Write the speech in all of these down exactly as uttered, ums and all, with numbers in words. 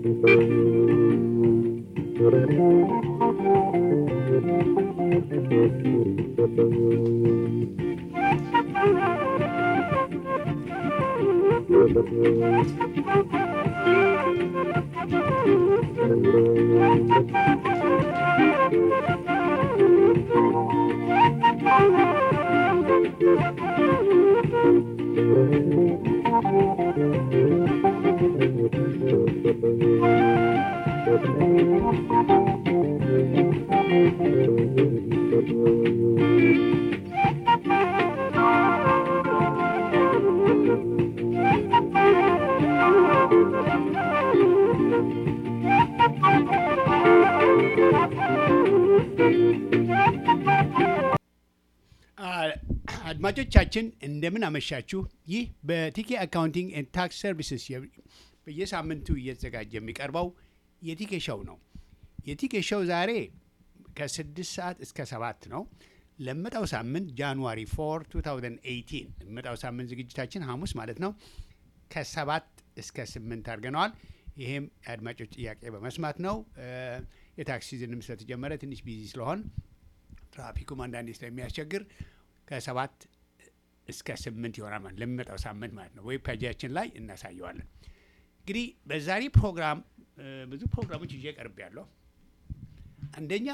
አድማጮቻችን እንደምን አመሻችሁ። ይህ በቲኬ አካውንቲንግ ኤንድ ታክስ ሰርቪስስ በየሳምንቱ እየተዘጋጀ የሚቀርበው የቲኬ ሾው ነው። የቲኬ ሾው ዛሬ ከስድስት ሰዓት እስከ ሰባት ነው። ለመጣው ሳምንት ጃንዋሪ ፎር ቱ ታውዘንድ ኤይቲን ለመጣው ሳምንት ዝግጅታችን ሐሙስ ማለት ነው ከሰባት እስከ ስምንት አድርገነዋል። ይሄም የአድማጮች ጥያቄ በመስማት ነው። የታክስ ሲዝንም ስለተጀመረ ትንሽ ቢዚ ስለሆን ትራፊኩም አንዳንዴ ስለሚያስቸግር ከሰባት እስከ ስምንት ይሆናል ማለት ለሚመጣው ሳምንት ማለት ነው። ዌብ ፔጃችን ላይ እናሳየዋለን። እንግዲህ በዛሬ ፕሮግራም ብዙ ፕሮግራሞች ይዤ ቀርብ ያለሁ። አንደኛ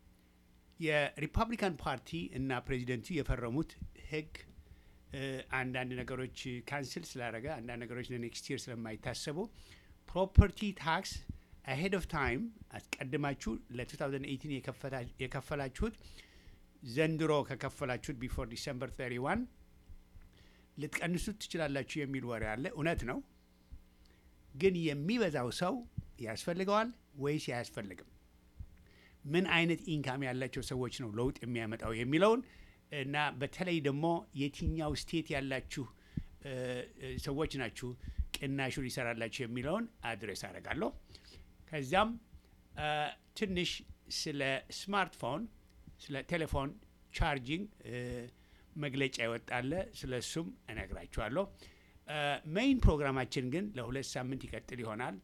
የሪፐብሊካን ፓርቲ እና ፕሬዚደንቱ የፈረሙት ህግ አንዳንድ ነገሮች ካንስል ስላደረገ አንዳንድ ነገሮች ለኔክስት ይር ስለማይታሰቡ ፕሮፐርቲ ታክስ አሄድ ኦፍ ታይም አስቀድማችሁ ለ2018 የከፈላችሁት ዘንድሮ ከከፈላችሁት ቢፎር ዲሰምበር ሰርቲ ዋን ልትቀንሱት ትችላላችሁ የሚል ወሬ አለ። እውነት ነው፣ ግን የሚበዛው ሰው ያስፈልገዋል ወይስ አያስፈልግም? ምን አይነት ኢንካም ያላቸው ሰዎች ነው ለውጥ የሚያመጣው የሚለውን እና በተለይ ደግሞ የትኛው ስቴት ያላችሁ ሰዎች ናችሁ ቅናሹ ሊሰራላችሁ የሚለውን አድሬስ አደርጋለሁ። ከዚያም ትንሽ ስለ ስማርትፎን ስለ ቴሌፎን ቻርጂንግ መግለጫ ይወጣለ፣ ስለ እሱም እነግራችኋለሁ። ሜይን ፕሮግራማችን ግን ለሁለት ሳምንት ይቀጥል ይሆናል።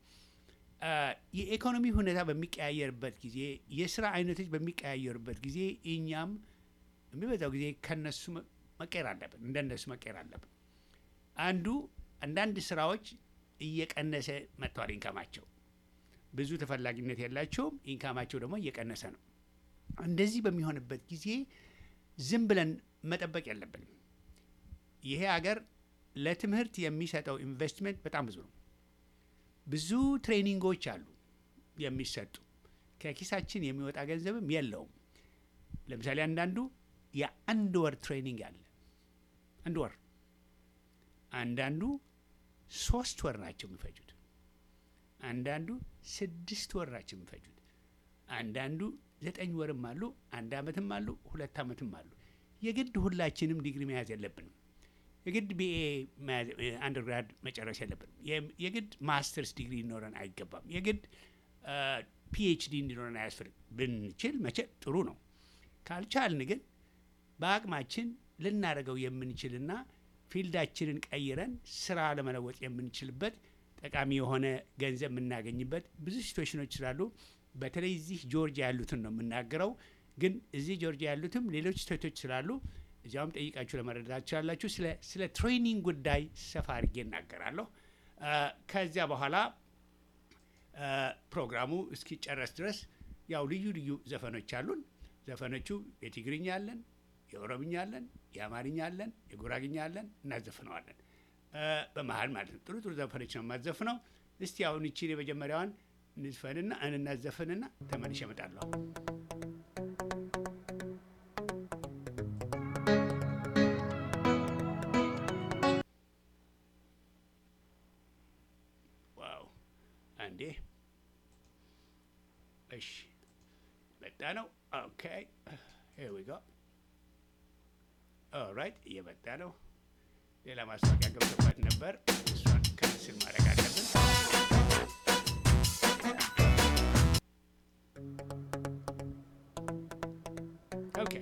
የኢኮኖሚ ሁኔታ በሚቀያየርበት ጊዜ፣ የስራ አይነቶች በሚቀያየሩበት ጊዜ እኛም የሚበዛው ጊዜ ከነሱ መቀየር አለብን፣ እንደነሱ መቀየር አለብን። አንዱ አንዳንድ ስራዎች እየቀነሰ መጥተዋል። ኢንካማቸው ብዙ ተፈላጊነት የላቸውም፣ ኢንካማቸው ደግሞ እየቀነሰ ነው። እንደዚህ በሚሆንበት ጊዜ ዝም ብለን መጠበቅ የለብንም። ይሄ ሀገር ለትምህርት የሚሰጠው ኢንቨስትመንት በጣም ብዙ ነው። ብዙ ትሬኒንጎች አሉ የሚሰጡ፣ ከኪሳችን የሚወጣ ገንዘብም የለውም። ለምሳሌ አንዳንዱ የአንድ ወር ትሬኒንግ አለ፣ አንድ ወር። አንዳንዱ ሶስት ወር ናቸው የሚፈጁት። አንዳንዱ ስድስት ወር ናቸው የሚፈጁት። አንዳንዱ ዘጠኝ ወርም አሉ፣ አንድ አመትም አሉ፣ ሁለት አመትም አሉ። የግድ ሁላችንም ዲግሪ መያዝ የለብንም። የግድ ቢኤ አንደርግራድ መጨረስ የለብንም። የግድ ማስተርስ ዲግሪ ሊኖረን አይገባም። የግድ ፒኤችዲ እንዲኖረን አያስፈልግም። ብንችል መቼ ጥሩ ነው። ካልቻልን ግን በአቅማችን ልናደርገው የምንችልና ፊልዳችንን ቀይረን ስራ ለመለወጥ የምንችልበት ጠቃሚ የሆነ ገንዘብ የምናገኝበት ብዙ ሲትዌሽኖች ስላሉ በተለይ እዚህ ጆርጂያ ያሉትን ነው የምናገረው። ግን እዚህ ጆርጂያ ያሉትም ሌሎች ስቴቶች ስላሉ እዚያውም ጠይቃችሁ ለመረዳት ትችላላችሁ። ስለ ስለ ትሬኒንግ ጉዳይ ሰፋ አድርጌ እናገራለሁ። ከዚያ በኋላ ፕሮግራሙ እስኪጨረስ ድረስ ያው ልዩ ልዩ ዘፈኖች አሉን። ዘፈኖቹ የትግርኛ አለን፣ የኦሮምኛ አለን፣ የአማርኛ አለን፣ የጉራግኛ አለን፣ እናዘፍነዋለን በመሀል ማለት ነው። ጥሩ ጥሩ ዘፈኖች ነው የማዘፍነው። እስቲ አሁን እቺን የመጀመሪያዋን እንዝፈንና እናዘፍንና ተመልሼ እመጣለሁ። ዋው አንዴ እሺ መጣ ነው። ኦኬ here we go ኦልራይት እየመጣ ነው። ሌላ ማስታወቂያ ገብቶባት ነበር፣ እሷን ካንስል ማድረግ አለብን። ኦኬ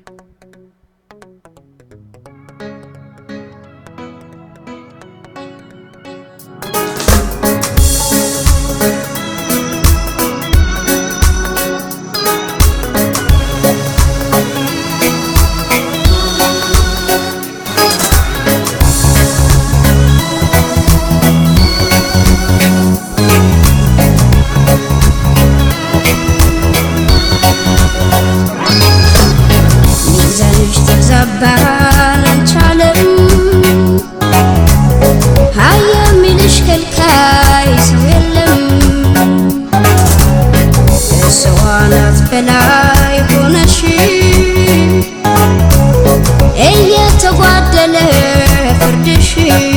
በላይ ሆነሽ እየተጓደለ ፍርድሽ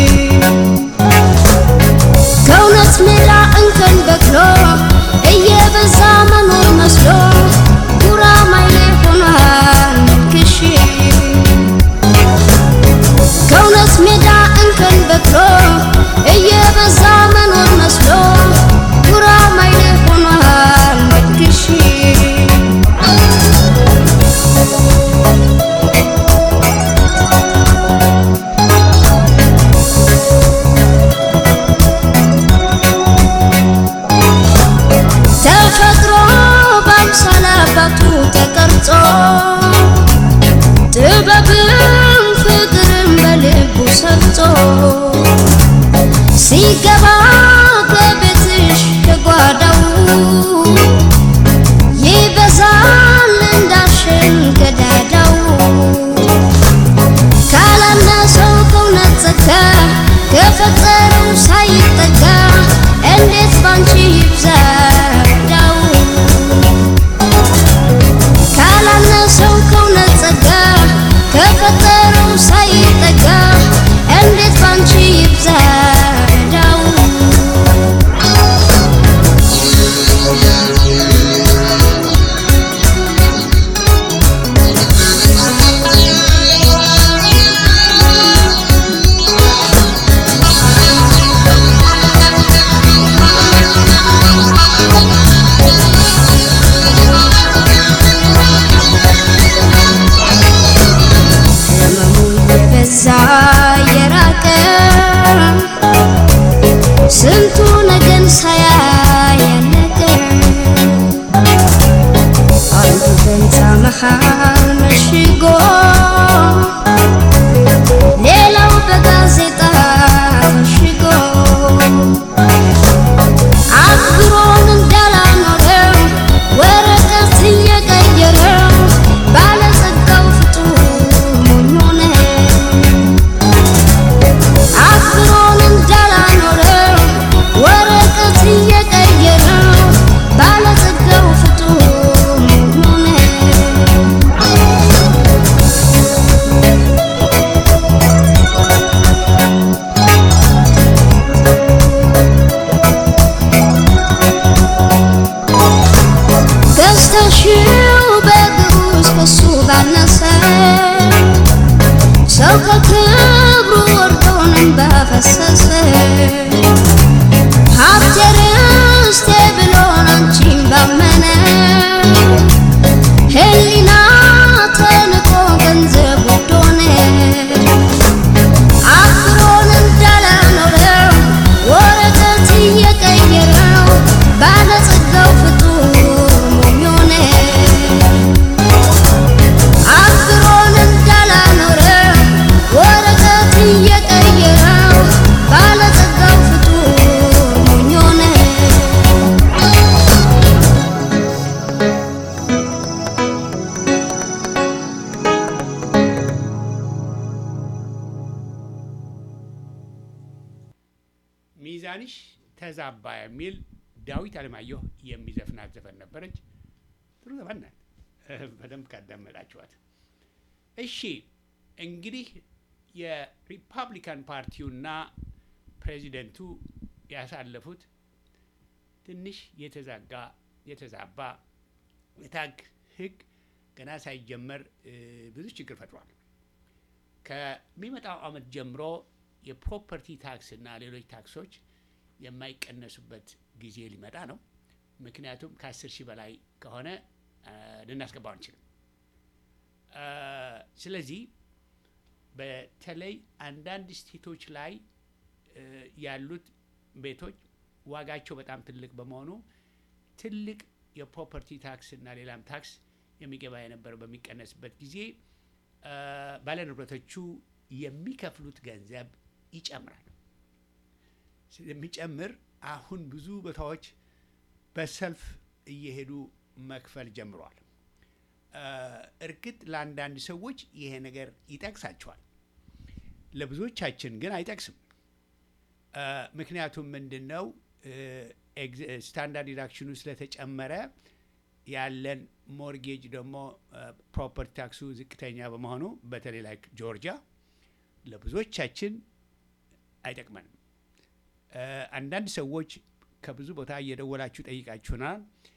ከእውነት ሜዳ እንከን በቅሎ እየበዛ መኖር መስሎ ጉራማይሌ ሆኗል መልክሽ ከእውነት ሜዳ እንከን በቅሎ እየበዛ መኖር መስሎ ጉራማይሌ ሆኗል መልክሽ ተፈጥሮ በአምሳለ አባቱ ተቀርጾ ጥበብም ፍቅርም በልቡ ሰርጾ ሲገባ ከቤትሽ ከጓዳው ይበዛል እንዳሸን ከዳዳው ካላነሰው ከእውነት ጸጋ ከፈጠረው ሳይጠጋ እንዴት ባንቺ ይብዛ ዳው ካላነሰው ከእውነት ጸጋ ከፈጠረው ሳይጠጋ እንዴት ባንቺ ይብዛ ዳው የራቀ ስንቱ ነገን ሳያይ ያለቀ አንዱ በንታ መሃል መሽጎ ሌላው በጋዜጣ ተሽጎ አክብሮን እንዳላኖረው ወረቀት እየቀየረው ባለጸጋው ፍጡር ሞኝ ሆነ አክብሮን እንዳላኖረው ወረቀት እየቀየረው ባለጸጋው ፍጡር ሞኝ ሆነ ገዝተሽው በግሩስ ከሱ ባነሰ ሰው ከክብሩ ወርዶንም ባፈሰሰ ሀብቴ ርስቴ ብሎን አንቺን ባመነ ህሊና ተንቆ ገንዘብ ውድ ሆነ አክብሮን እንዳላኖረው ወረቀት እየቀየረው ባለጸጋው ፍጡር ሞኝ ሆነ አክብሮን እንዳላኖረው ወረቀት እየቀየረው ባለጸጋው ፍጡር ሞኝ ሆነ ሚዛንሽ ተዛባ የሚል ዳዊት አለማየሁ የሚዘፍናት ዘፈን ነበረች። ጥሩ ዘፈን ናት፣ በደንብ ካዳመጣችኋት። እሺ እንግዲህ የሪፐብሊካን ፓርቲውና ፕሬዚደንቱ ያሳለፉት ትንሽ የተዛጋ የተዛባ የታግ ህግ ገና ሳይጀመር ብዙ ችግር ፈጥሯል። ከሚመጣው ዓመት ጀምሮ የፕሮፐርቲ ታክስ እና ሌሎች ታክሶች የማይቀነሱበት ጊዜ ሊመጣ ነው። ምክንያቱም ከአስር ሺህ በላይ ከሆነ ልናስገባው አንችልም። ስለዚህ በተለይ አንዳንድ ስቴቶች ላይ ያሉት ቤቶች ዋጋቸው በጣም ትልቅ በመሆኑ ትልቅ የፕሮፐርቲ ታክስ እና ሌላም ታክስ የሚገባ የነበረው በሚቀነስበት ጊዜ ባለንብረቶቹ የሚከፍሉት ገንዘብ ይጨምራል። ስለሚጨምር አሁን ብዙ ቦታዎች በሰልፍ እየሄዱ መክፈል ጀምረዋል። እርግጥ ለአንዳንድ ሰዎች ይሄ ነገር ይጠቅሳቸዋል፣ ለብዙዎቻችን ግን አይጠቅስም። ምክንያቱም ምንድነው ስታንዳርድ ዲዳክሽኑ ስለተጨመረ ያለን ሞርጌጅ ደግሞ ፕሮፐርቲ ታክሱ ዝቅተኛ በመሆኑ በተለይ ላይክ ጆርጂያ ለብዙዎቻችን አይጠቅመንም። አንዳንድ ሰዎች ከብዙ ቦታ እየደወላችሁ ጠይቃችሁናል።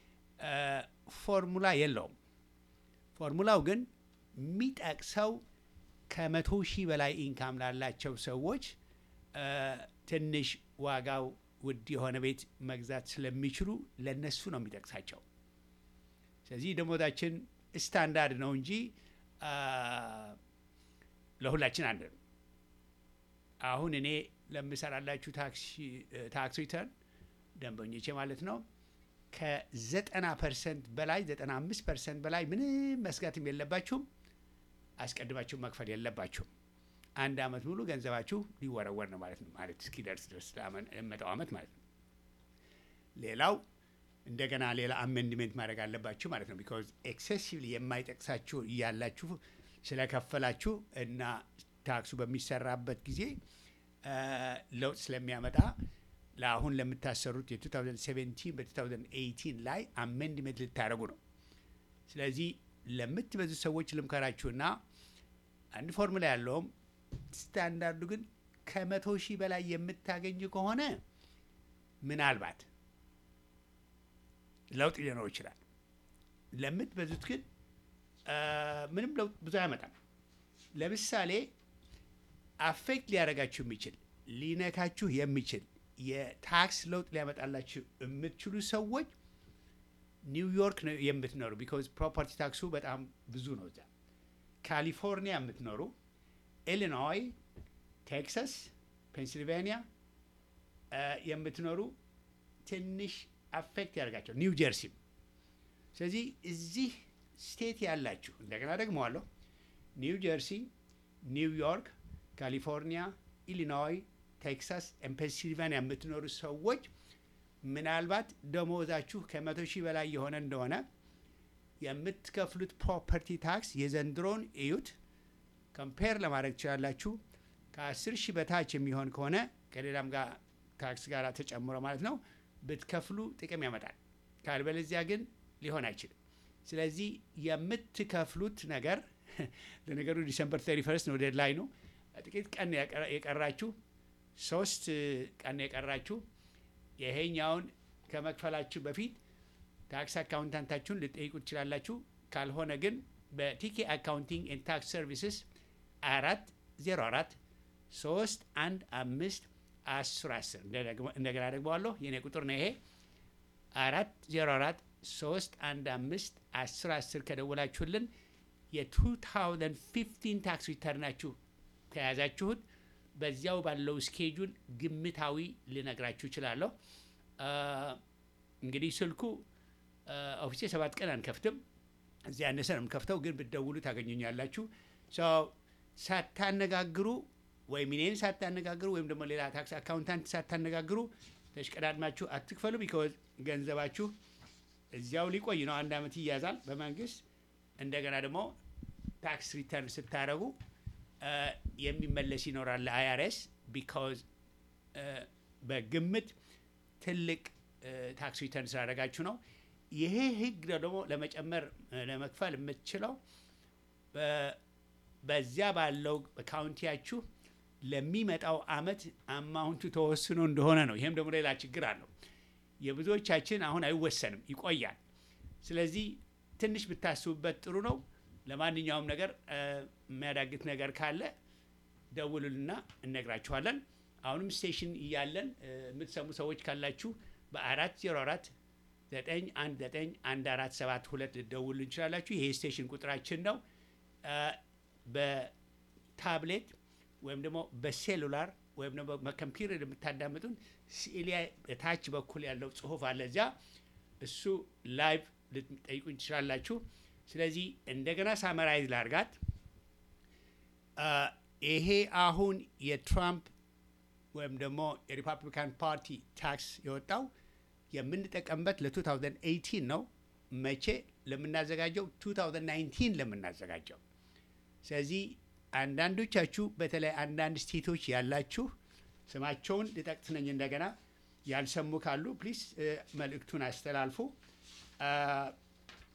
ፎርሙላ የለውም። ፎርሙላው ግን የሚጠቅሰው ከመቶ ሺህ በላይ ኢንካም ላላቸው ሰዎች ትንሽ ዋጋው ውድ የሆነ ቤት መግዛት ስለሚችሉ ለነሱ ነው የሚጠቅሳቸው። ስለዚህ ደሞዛችን ስታንዳርድ ነው እንጂ ለሁላችን አንድ ነው። አሁን እኔ ለምሰራላችሁ ታክስ ሪተርን ደንበኞቼ ማለት ነው ከዘጠና ፐርሰንት በላይ ዘጠና አምስት ፐርሰንት በላይ ምንም መስጋትም የለባችሁም። አስቀድማችሁ መክፈል የለባችሁም። አንድ አመት ሙሉ ገንዘባችሁ ሊወረወር ነው ማለት ነው ማለት እስኪደርስ ድረስ ለመጣው አመት ማለት ነው። ሌላው እንደገና ሌላ አሜንድሜንት ማድረግ አለባችሁ ማለት ነው። ቢኮዝ ኤክሴሲቭሊ የማይጠቅሳችሁ እያላችሁ ስለከፈላችሁ እና ታክሱ በሚሰራበት ጊዜ ለውጥ ስለሚያመጣ ለአሁን ለምታሰሩት የ2017 በ2018 ላይ አሜንድሜንት ልታደርጉ ነው። ስለዚህ ለምትበዙ ሰዎች ልምከራችሁና አንድ ፎርሙላ ያለውም ስታንዳርዱ ግን ከመቶ ሺህ በላይ የምታገኙ ከሆነ ምናልባት ለውጥ ሊኖረው ይችላል። ለምትበዙት ግን ምንም ለውጥ ብዙ አያመጣም። ለምሳሌ አፌክት ሊያደርጋችሁ የሚችል ሊነካችሁ የሚችል የታክስ ለውጥ ሊያመጣላችሁ የምትችሉ ሰዎች ኒውዮርክ ነው የምትኖሩ። ቢኮዝ ፕሮፐርቲ ታክሱ በጣም ብዙ ነው እዛ። ካሊፎርኒያ የምትኖሩ፣ ኢሊኖይ፣ ቴክሳስ፣ ፔንሲልቬኒያ የምትኖሩ ትንሽ አፌክት ያደርጋቸው፣ ኒው ጀርሲም። ስለዚህ እዚህ ስቴት ያላችሁ እንደገና ደግመዋለሁ፣ ኒው ጀርሲ፣ ኒውዮርክ፣ ካሊፎርኒያ፣ ኢሊኖይ፣ ቴክሳስ፣ ፔንሲልቬኒያ የምትኖሩ ሰዎች ምናልባት ደሞዛችሁ ከመቶ ሺህ በላይ የሆነ እንደሆነ የምትከፍሉት ፕሮፐርቲ ታክስ የዘንድሮን እዩት፣ ኮምፔር ለማድረግ ትችላላችሁ። ከአስር ሺህ በታች የሚሆን ከሆነ ከሌላም ጋር ታክስ ጋር ተጨምሮ ማለት ነው ብትከፍሉ ጥቅም ያመጣል። ካልበለዚያ ግን ሊሆን አይችልም። ስለዚህ የምትከፍሉት ነገር ለነገሩ ዲሰምበር ሰላሳ አንድ ነው ዴድላይኑ። ጥቂት ቀን የቀራችሁ ሶስት ቀን የቀራችሁ ይሄኛውን ከመክፈላችሁ በፊት ታክስ አካውንታንታችሁን ልጠይቁ ትችላላችሁ። ካልሆነ ግን በቲኬ አካውንቲንግ ኤንድ ታክስ ሰርቪስስ አራት ዜሮ አራት ሶስት አንድ አምስት አስር አስር እንደገና ደግመዋለሁ። የኔ ቁጥር ነው ይሄ አራት ዜሮ አራት ሶስት አንድ አምስት አስር አስር ከደወላችሁልን የ2015 ታክስ ሪተርናችሁ ከያዛችሁት በዚያው ባለው ስኬጁል ግምታዊ ልነግራችሁ እችላለሁ። እንግዲህ ስልኩ ኦፊሴ ሰባት ቀን አንከፍትም፣ እዚያ ያነሰ ነው የምከፍተው፣ ግን ብትደውሉ ታገኙኛላችሁ። ሳታነጋግሩ ወይም እኔን ሳታነጋግሩ ወይም ደግሞ ሌላ ታክስ አካውንታንት ሳታነጋግሩ ተሽቀዳድማችሁ አትክፈሉ። ቢኮዝ ገንዘባችሁ እዚያው ሊቆይ ነው፣ አንድ አመት ይያዛል በመንግስት። እንደገና ደግሞ ታክስ ሪተርን ስታረጉ የሚመለስ ይኖራል ለአይአርኤስ። ቢካዝ በግምት ትልቅ ታክስ ሪተርን ስላደረጋችሁ ነው። ይሄ ህግ ደግሞ ለመጨመር ለመክፈል የምትችለው በዚያ ባለው ካውንቲያችሁ ለሚመጣው አመት አማውንቱ ተወስኖ እንደሆነ ነው። ይሄም ደግሞ ሌላ ችግር አለው። የብዙዎቻችን አሁን አይወሰንም፣ ይቆያል። ስለዚህ ትንሽ ብታስቡበት ጥሩ ነው። ለማንኛውም ነገር የሚያዳግት ነገር ካለ ደውሉልና እነግራችኋለን። አሁንም ስቴሽን እያለን የምትሰሙ ሰዎች ካላችሁ በአራት ዜሮ አራት ዘጠኝ አንድ ዘጠኝ አንድ አራት ሰባት ሁለት ልደውሉ እንችላላችሁ። ይሄ ስቴሽን ቁጥራችን ነው። በታብሌት ወይም ደግሞ በሴሉላር ወይም ደግሞ በኮምፒውተር የምታዳምጡን ሲኤልያ በታች በኩል ያለው ጽሁፍ አለ እዚያ፣ እሱ ላይቭ ልትጠይቁኝ ትችላላችሁ። ስለዚህ እንደገና ሳመራይዝ ላርጋት። ይሄ አሁን የትራምፕ ወይም ደግሞ የሪፐብሊካን ፓርቲ ታክስ የወጣው የምንጠቀምበት ለ2018 ነው። መቼ ለምናዘጋጀው አልፈኝ ለምናዘጋጀው። ስለዚህ አንዳንዶቻችሁ በተለይ አንዳንድ ስቴቶች ያላችሁ ስማቸውን ልጠቅስ ነኝ እንደገና ያልሰሙ ካሉ ፕሊዝ መልእክቱን አስተላልፉ።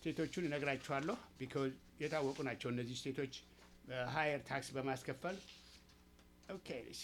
ስቴቶቹን እነግራችኋለሁ ቢኮዝ የታወቁ ናቸው እነዚህ ስቴቶች ሃየር ታክስ በማስከፈል። ኦኬ እሺ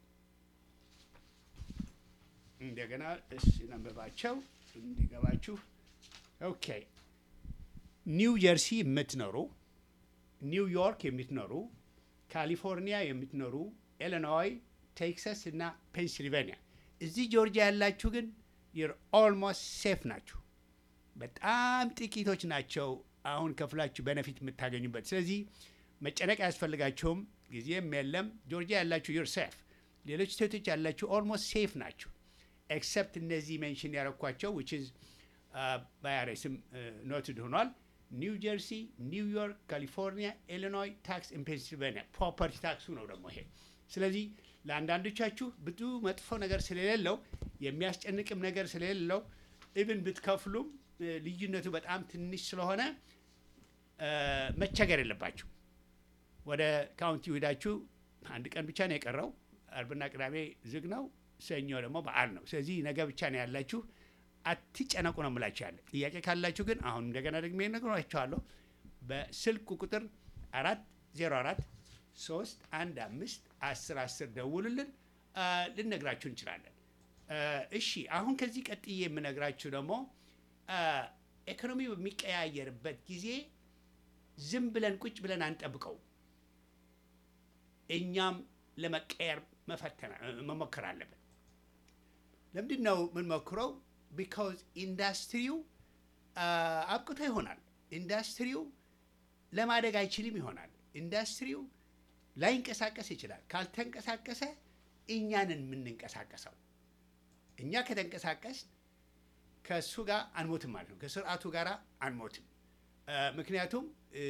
እንደገና እሺ ነንበባቸው እንዲገባችሁ። ኦኬ ኒው ጀርሲ የምትኖሩ፣ ኒውዮርክ የምትኖሩ፣ ካሊፎርኒያ የምትኖሩ፣ ኢሊኖይ፣ ቴክሳስ እና ፔንሲልቬኒያ እዚህ ጆርጂያ ያላችሁ ግን you're almost safe ናችሁ። በጣም ጥቂቶች ናቸው አሁን ከፍላችሁ ቤኔፊት የምታገኙበት። ስለዚህ መጨነቅ አያስፈልጋችሁም፣ ጊዜም የለም። ጆርጂያ ያላችሁ you're safe። ሌሎች ስቴቶች ያላችሁ almost safe ናችሁ ኤክሰፕት እነዚህ ሜንሽን ያረኳቸው which is ባያሬስም ኖትድ ሆኗል። ኒው ጀርሲ፣ ኒውዮርክ፣ ካሊፎርኒያ፣ ኢሊኖይ ታክስ ኢን ፔንሲልቬኒያ ፕሮፐርቲ ታክሱ ነው ደግሞ ይሄ። ስለዚህ ለአንዳንዶቻችሁ ብዙ መጥፎ ነገር ስለሌለው የሚያስጨንቅም ነገር ስለሌለው ኢቭን ብትከፍሉም ልዩነቱ በጣም ትንሽ ስለሆነ መቸገር የለባችሁ። ወደ ካውንቲ ሄዳችሁ አንድ ቀን ብቻ ነው የቀረው፣ አርብና ቅዳሜ ዝግ ነው፣ ሰኞ ደግሞ በዓል ነው። ስለዚህ ነገ ብቻ ነው ያላችሁ፣ አትጨነቁ ነው የምላችሁ። ያለ ጥያቄ ካላችሁ ግን አሁን እንደገና ደግሜ እነግራችኋለሁ። በስልክ ቁጥር አራት ዜሮ አራት ሶስት አንድ አምስት አስር አስር ደውሉልን፣ ልነግራችሁ እንችላለን። እሺ አሁን ከዚህ ቀጥዬ የምነግራችሁ ደግሞ ኢኮኖሚ በሚቀያየርበት ጊዜ ዝም ብለን ቁጭ ብለን አንጠብቀው፣ እኛም ለመቀየር መፈተና መሞከር አለብን። ለምንድን ነው የምንሞክረው? ቢካዝ ኢንዱስትሪው አብቅቶ ይሆናል። ኢንዱስትሪው ለማደግ አይችልም ይሆናል። ኢንዱስትሪው ላይንቀሳቀስ ይችላል። ካልተንቀሳቀሰ እኛንን የምንንቀሳቀሰው። እኛ ከተንቀሳቀስ ከእሱ ጋር አንሞትም ማለት ነው። ከስርዓቱ ጋር አንሞትም። ምክንያቱም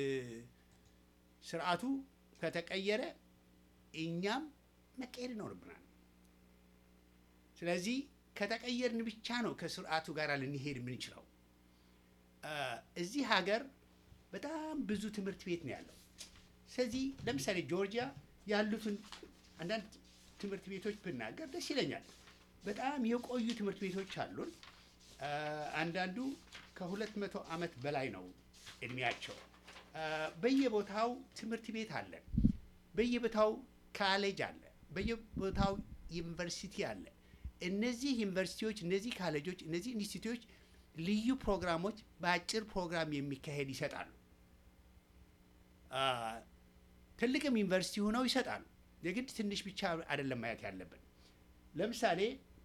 ስርዓቱ ከተቀየረ እኛም መቀየር ይኖርብናል። ስለዚህ ከተቀየርን ብቻ ነው ከስርዓቱ ጋር ልንሄድ የምንችለው። እዚህ ሀገር በጣም ብዙ ትምህርት ቤት ነው ያለው። ስለዚህ ለምሳሌ ጆርጂያ ያሉትን አንዳንድ ትምህርት ቤቶች ብናገር ደስ ይለኛል። በጣም የቆዩ ትምህርት ቤቶች አሉን። አንዳንዱ ከሁለት መቶ ዓመት በላይ ነው እድሜያቸው። በየቦታው ትምህርት ቤት አለ፣ በየቦታው ካሌጅ አለ፣ በየቦታው ዩኒቨርሲቲ አለ። እነዚህ ዩኒቨርሲቲዎች፣ እነዚህ ካሌጆች፣ እነዚህ ኢንስቲትዩቶች ልዩ ፕሮግራሞች በአጭር ፕሮግራም የሚካሄድ ይሰጣሉ። ትልቅም ዩኒቨርሲቲ ሆነው ይሰጣሉ። የግድ ትንሽ ብቻ አይደለም ማየት ያለብን። ለምሳሌ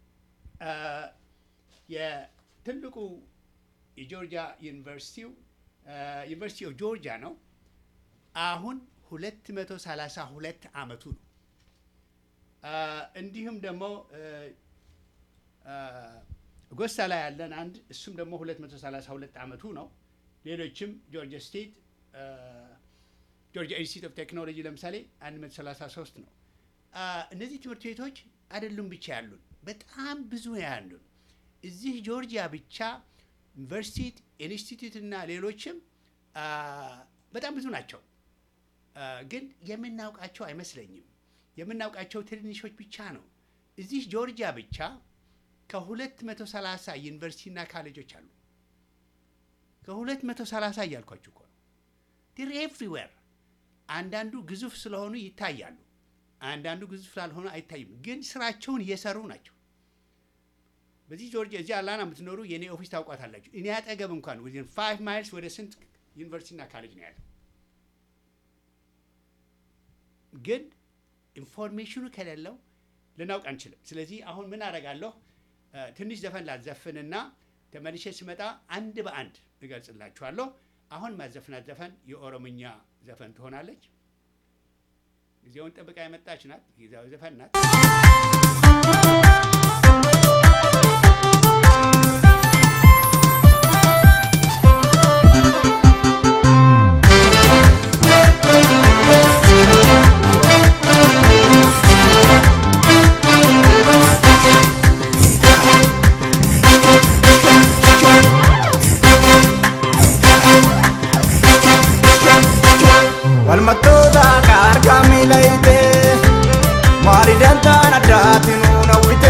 የትልቁ የጆርጂያ ዩኒቨርሲቲው ዩኒቨርሲቲ ኦፍ ጆርጂያ ነው። አሁን ሁለት መቶ ሰላሳ ሁለት ዓመቱ ነው። እንዲሁም ደግሞ ጎሳ ላይ ያለን አንድ እሱም ደግሞ ሁለት መቶ ሰላሳ ሁለት ዓመቱ ነው። ሌሎችም ጆርጂያ ስቴት ጆርጂያ ኢንስቲትዩት ኦፍ ቴክኖሎጂ ለምሳሌ አንድ መቶ ሰላሳ ሶስት ነው። እነዚህ ትምህርት ቤቶች አይደሉም ብቻ ያሉን፣ በጣም ብዙ ያሉን። እዚህ ጆርጂያ ብቻ ዩኒቨርሲቲ፣ ኢንስቲትዩት እና ሌሎችም በጣም ብዙ ናቸው። ግን የምናውቃቸው አይመስለኝም። የምናውቃቸው ትንንሾች ብቻ ነው። እዚህ ጆርጂያ ብቻ ከሁለት መቶ ሰላሳ ዩኒቨርሲቲና ካሌጆች አሉ። ከሁለት መቶ ሰላሳ እያልኳችሁ እኮ ነው። ዲር ኤቭሪዌር። አንዳንዱ ግዙፍ ስለሆኑ ይታያሉ፣ አንዳንዱ ግዙፍ ስላልሆኑ አይታይም። ግን ስራቸውን እየሰሩ ናቸው። በዚህ ጆርጂያ እዚህ አላና የምትኖሩ የኔ ኦፊስ ታውቋታላችሁ። እኔ አጠገብ እንኳን within five miles ወደ ስንት ዩኒቨርሲቲና ካሌጅ ነው ያለው። ግን ኢንፎርሜሽኑ ከሌለው ልናውቅ አንችልም። ስለዚህ አሁን ምን አደርጋለሁ? ትንሽ ዘፈን ላዘፍንና ተመልሼ ስመጣ አንድ በአንድ እገልጽላችኋለሁ። አሁን ማዘፍናት ዘፈን የኦሮምኛ ዘፈን ትሆናለች። ጊዜውን ጠብቃ የመጣች ናት። ጊዜያዊ ዘፈን ናት። Walmattoota kaargaa miilayte maali dantaan addaati nuuna wite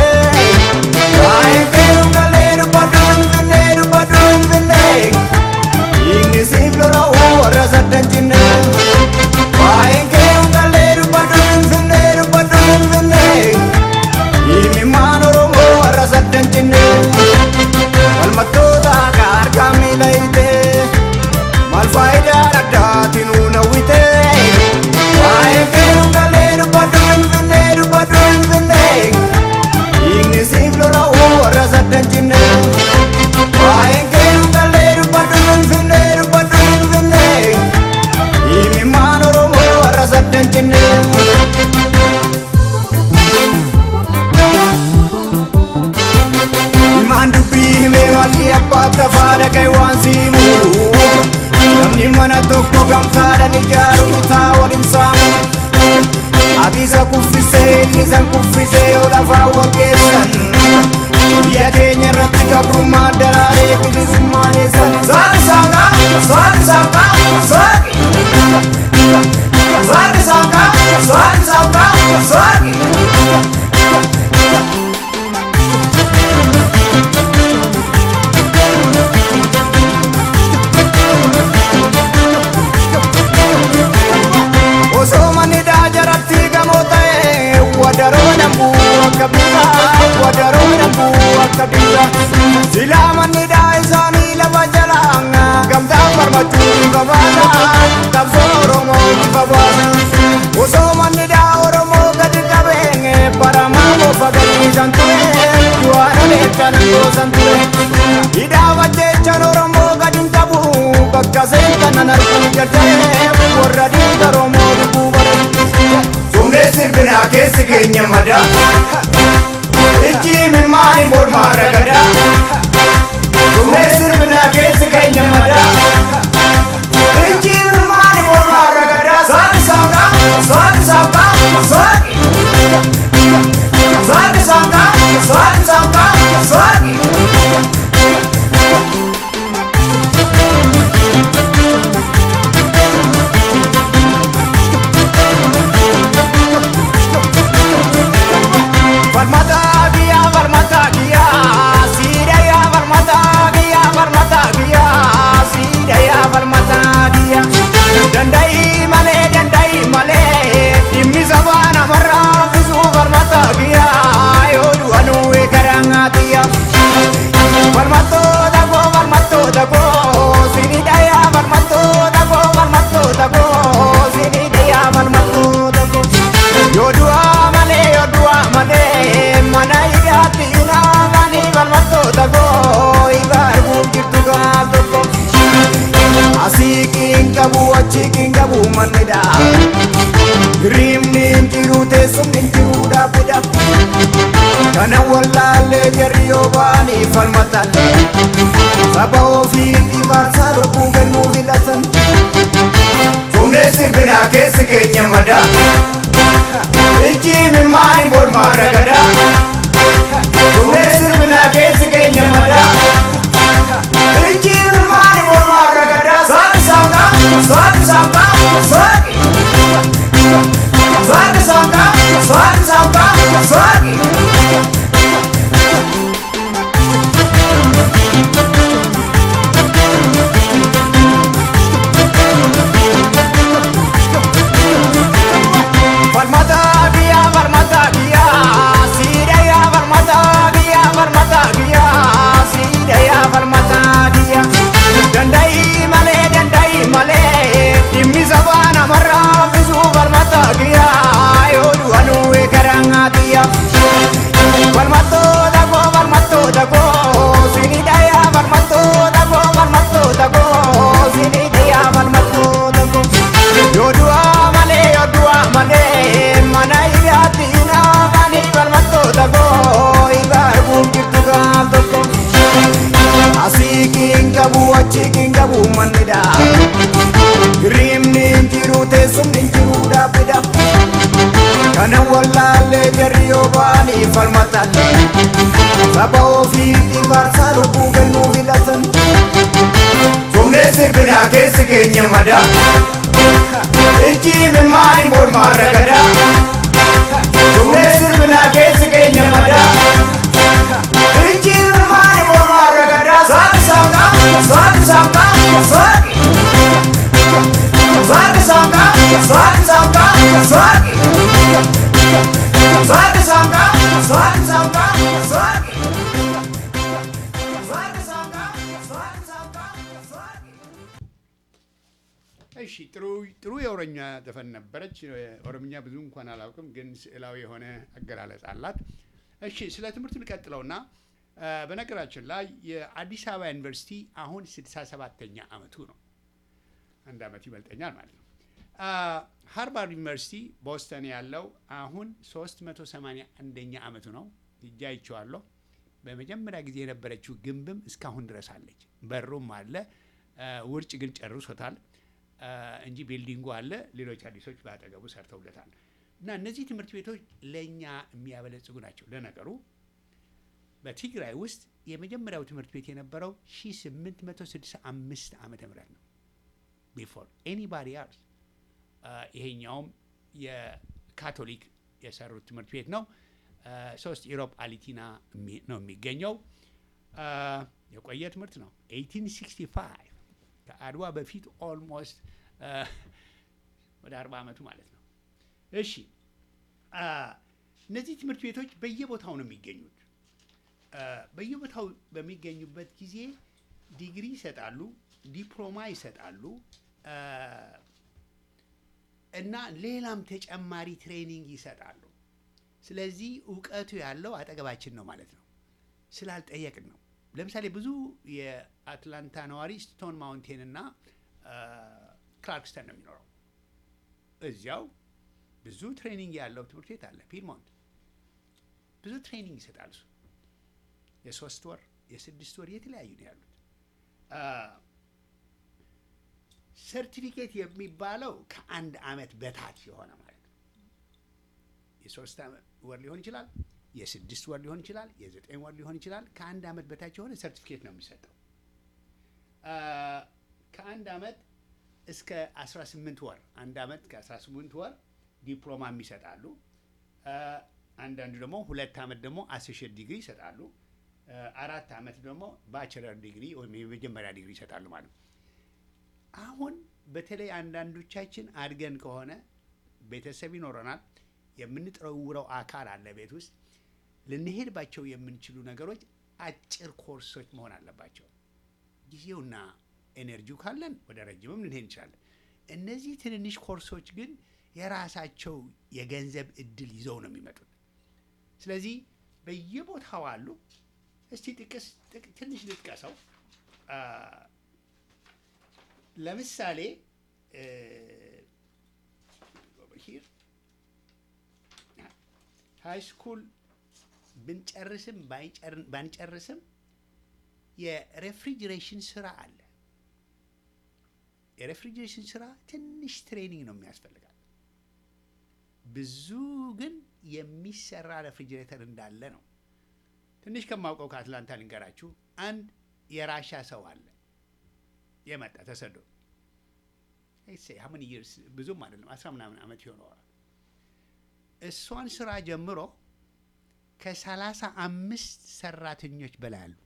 malli abbaata faana kay waan siimu namni mana tokko gamtaadhaan ijaaru bitaa waliin saamu abisa kuffisee illisan kuffisee yoo lafaa walgeessan biyya keenya irratti gabrummaa daraaree bilisummaan eessan saaqi saaqa saaqi saaqa saaqi saaqi saaqa saaqi saaqa saaqi Silamanni daisani laba jalanga gamta farmatu babana kabso oromo babana osomanni da oromo gadi kabenge parama mo fagani santure yuara le kanango santure ida wajje chan oromo gadi tabu bakase kananar kujate waradi oromo kubare sumne sirbina kesi kenya mada Ichi min mai bor maragada Tumne sirbina kesi kenya mada Ichi min mai bor maragada Sagi sanga, sagi sanga, sagi Sagi sanga, sagi sanga, sagi Farmata Farmata Gia, Sidaya Farmata Gia, Farmata Gia, Sidaya Farmata Gia. Dandai male, dandai male, dimmi sabana marra fisu Farmata Gia, yodu anu ekarangatia. Farmato dago, Farmato dago, Sidaya Farmato dago, Farmato dago, Sidaya Farmato dago. Yodu amale, yodu amale, mana igati na mani farmato dago ibar bukirtu gato asiking kabu achiking kabu manida grim nim tirute sumning tiruda pida kana wallale jariyo bani farmatan sabao fi ibar saro kugen muvilatan sumne sirbina kesi kenya mada ichi min mai bor maragada Tumne sirbina kesi kenya mada Ichi min mai bor maragada Sagi sanga, sagi sanga, sagi Sagi sanga, sagi sanga, sagi Farmata Gia, Farmata Gia, Sidaya Farmata Gia, Farmata Gia, Sidaya Farmata Gia. Dandai male, dandai male, dimmi sabana marra fisu Farmata Gia, yodu anu ekarangatia. Farmato dago, Farmato dago, Sidaya Farmato dago, Farmato dago, Sidaya Farmato dago. Yodu amale, yodu amale. Mana igati na mani farmato dago ibar bukirtu gato asiking kabu achiking kabu manida grim nim tirute sumning tiruda pida kana wallale jariyo bani farmatan sabao fi ibar saro kugen muvilatan sumne sirbina kesi kenya mada Ichi min mai bor maragada Tumne sirbina kesi kenya mada Ichi min mai bor maragada Sagi sanga, sagi sanga, sagi Sagi sanga, sagi sanga, sagi Sagi sanga, sagi sanga, sagi Sagi sanga, sagi sanga, sagi እሺ ጥሩ ጥሩ የኦሮምኛ ዘፈን ነበረች። ኦሮምኛ ብዙ እንኳን አላውቅም፣ ግን ስዕላዊ የሆነ አገላለጽ አላት። እሺ ስለ ትምህርቱ ልቀጥለውና በነገራችን ላይ የአዲስ አበባ ዩኒቨርሲቲ አሁን ስልሳ ሰባተኛ ዓመቱ ነው። አንድ ዓመት ይበልጠኛል ማለት ነው። ሃርቫርድ ዩኒቨርሲቲ ቦስተን ያለው አሁን ሶስት መቶ ሰማንያ አንደኛ ዓመቱ ነው። ይጃይቸዋለሁ። በመጀመሪያ ጊዜ የነበረችው ግንብም እስካሁን ድረስ አለች። በሩም አለ። ውርጭ ግን ጨርሶታል እንጂ ቢልዲንጉ አለ። ሌሎች አዲሶች በአጠገቡ ሰርተውለታል። እና እነዚህ ትምህርት ቤቶች ለእኛ የሚያበለጽጉ ናቸው። ለነገሩ በትግራይ ውስጥ የመጀመሪያው ትምህርት ቤት የነበረው ሺህ ስምንት መቶ ስድሳ አምስት ዓመተ ምህረት ነው። ቢፎር ኤኒባዲ አርስ ይሄኛውም የካቶሊክ የሰሩት ትምህርት ቤት ነው። ሶስት ኢሮፕ አሊቲና ነው የሚገኘው። የቆየ ትምህርት ነው። ኤይቲን ሲክስቲ ፋይቭ ከአድዋ በፊት ኦልሞስት ወደ አርባ ዓመቱ ማለት ነው። እሺ እነዚህ ትምህርት ቤቶች በየቦታው ነው የሚገኙት። በየቦታው በሚገኙበት ጊዜ ዲግሪ ይሰጣሉ፣ ዲፕሎማ ይሰጣሉ እና ሌላም ተጨማሪ ትሬኒንግ ይሰጣሉ። ስለዚህ እውቀቱ ያለው አጠገባችን ነው ማለት ነው። ስላልጠየቅን ነው። ለምሳሌ ብዙ የአትላንታ ነዋሪ ስቶን ማውንቴን እና ክላርክስተን ነው የሚኖረው። እዚያው ብዙ ትሬኒንግ ያለው ትምህርት ቤት አለ። ፒድሞንት ብዙ ትሬኒንግ ይሰጣል። እሱ የሶስት ወር የስድስት ወር የተለያዩ ነው ያሉት። ሰርቲፊኬት የሚባለው ከአንድ አመት በታች የሆነ ማለት ነው። የሶስት ወር ሊሆን ይችላል፣ የስድስት ወር ሊሆን ይችላል፣ የዘጠኝ ወር ሊሆን ይችላል። ከአንድ አመት በታች የሆነ ሰርቲፊኬት ነው የሚሰጠው። ከአንድ አመት እስከ አስራ ስምንት ወር አንድ አመት ከአስራ ስምንት ወር ዲፕሎማ ይሰጣሉ። አንዳንዱ ደግሞ ሁለት አመት ደግሞ አሶሺየት ዲግሪ ይሰጣሉ። አራት አመት ደግሞ ባችለር ዲግሪ ወይም የመጀመሪያ ዲግሪ ይሰጣሉ ማለት ነው። አሁን በተለይ አንዳንዶቻችን አድገን ከሆነ ቤተሰብ ይኖረናል፣ የምንጠረውረው አካል አለ ቤት ውስጥ። ልንሄድባቸው የምንችሉ ነገሮች አጭር ኮርሶች መሆን አለባቸው። ጊዜውና ኤነርጂው ካለን ወደ ረጅምም ልንሄድ እንችላለን። እነዚህ ትንንሽ ኮርሶች ግን የራሳቸው የገንዘብ እድል ይዘው ነው የሚመጡት። ስለዚህ በየቦታው አሉ። እስቲ ጥቅስ ትንሽ ልጥቀሰው። ለምሳሌ ሂር ሃይ ስኩል ብንጨርስም ባንጨርስም የሬፍሪጅሬሽን ስራ አለ። የሬፍሪጅሬሽን ስራ ትንሽ ትሬኒንግ ነው የሚያስፈልጋል። ብዙ ግን የሚሰራ ሬፍሪጅሬተር እንዳለ ነው። ትንሽ ከማውቀው ከአትላንታ ልንገራችሁ። አንድ የራሻ ሰው አለ የመጣ ተሰዶ ሀምን ይርስ ብዙም አይደለም አስራ ምናምን ዓመት ይሆነዋል። እሷን ስራ ጀምሮ ከሰላሳ አምስት ሰራተኞች በላይ አሉ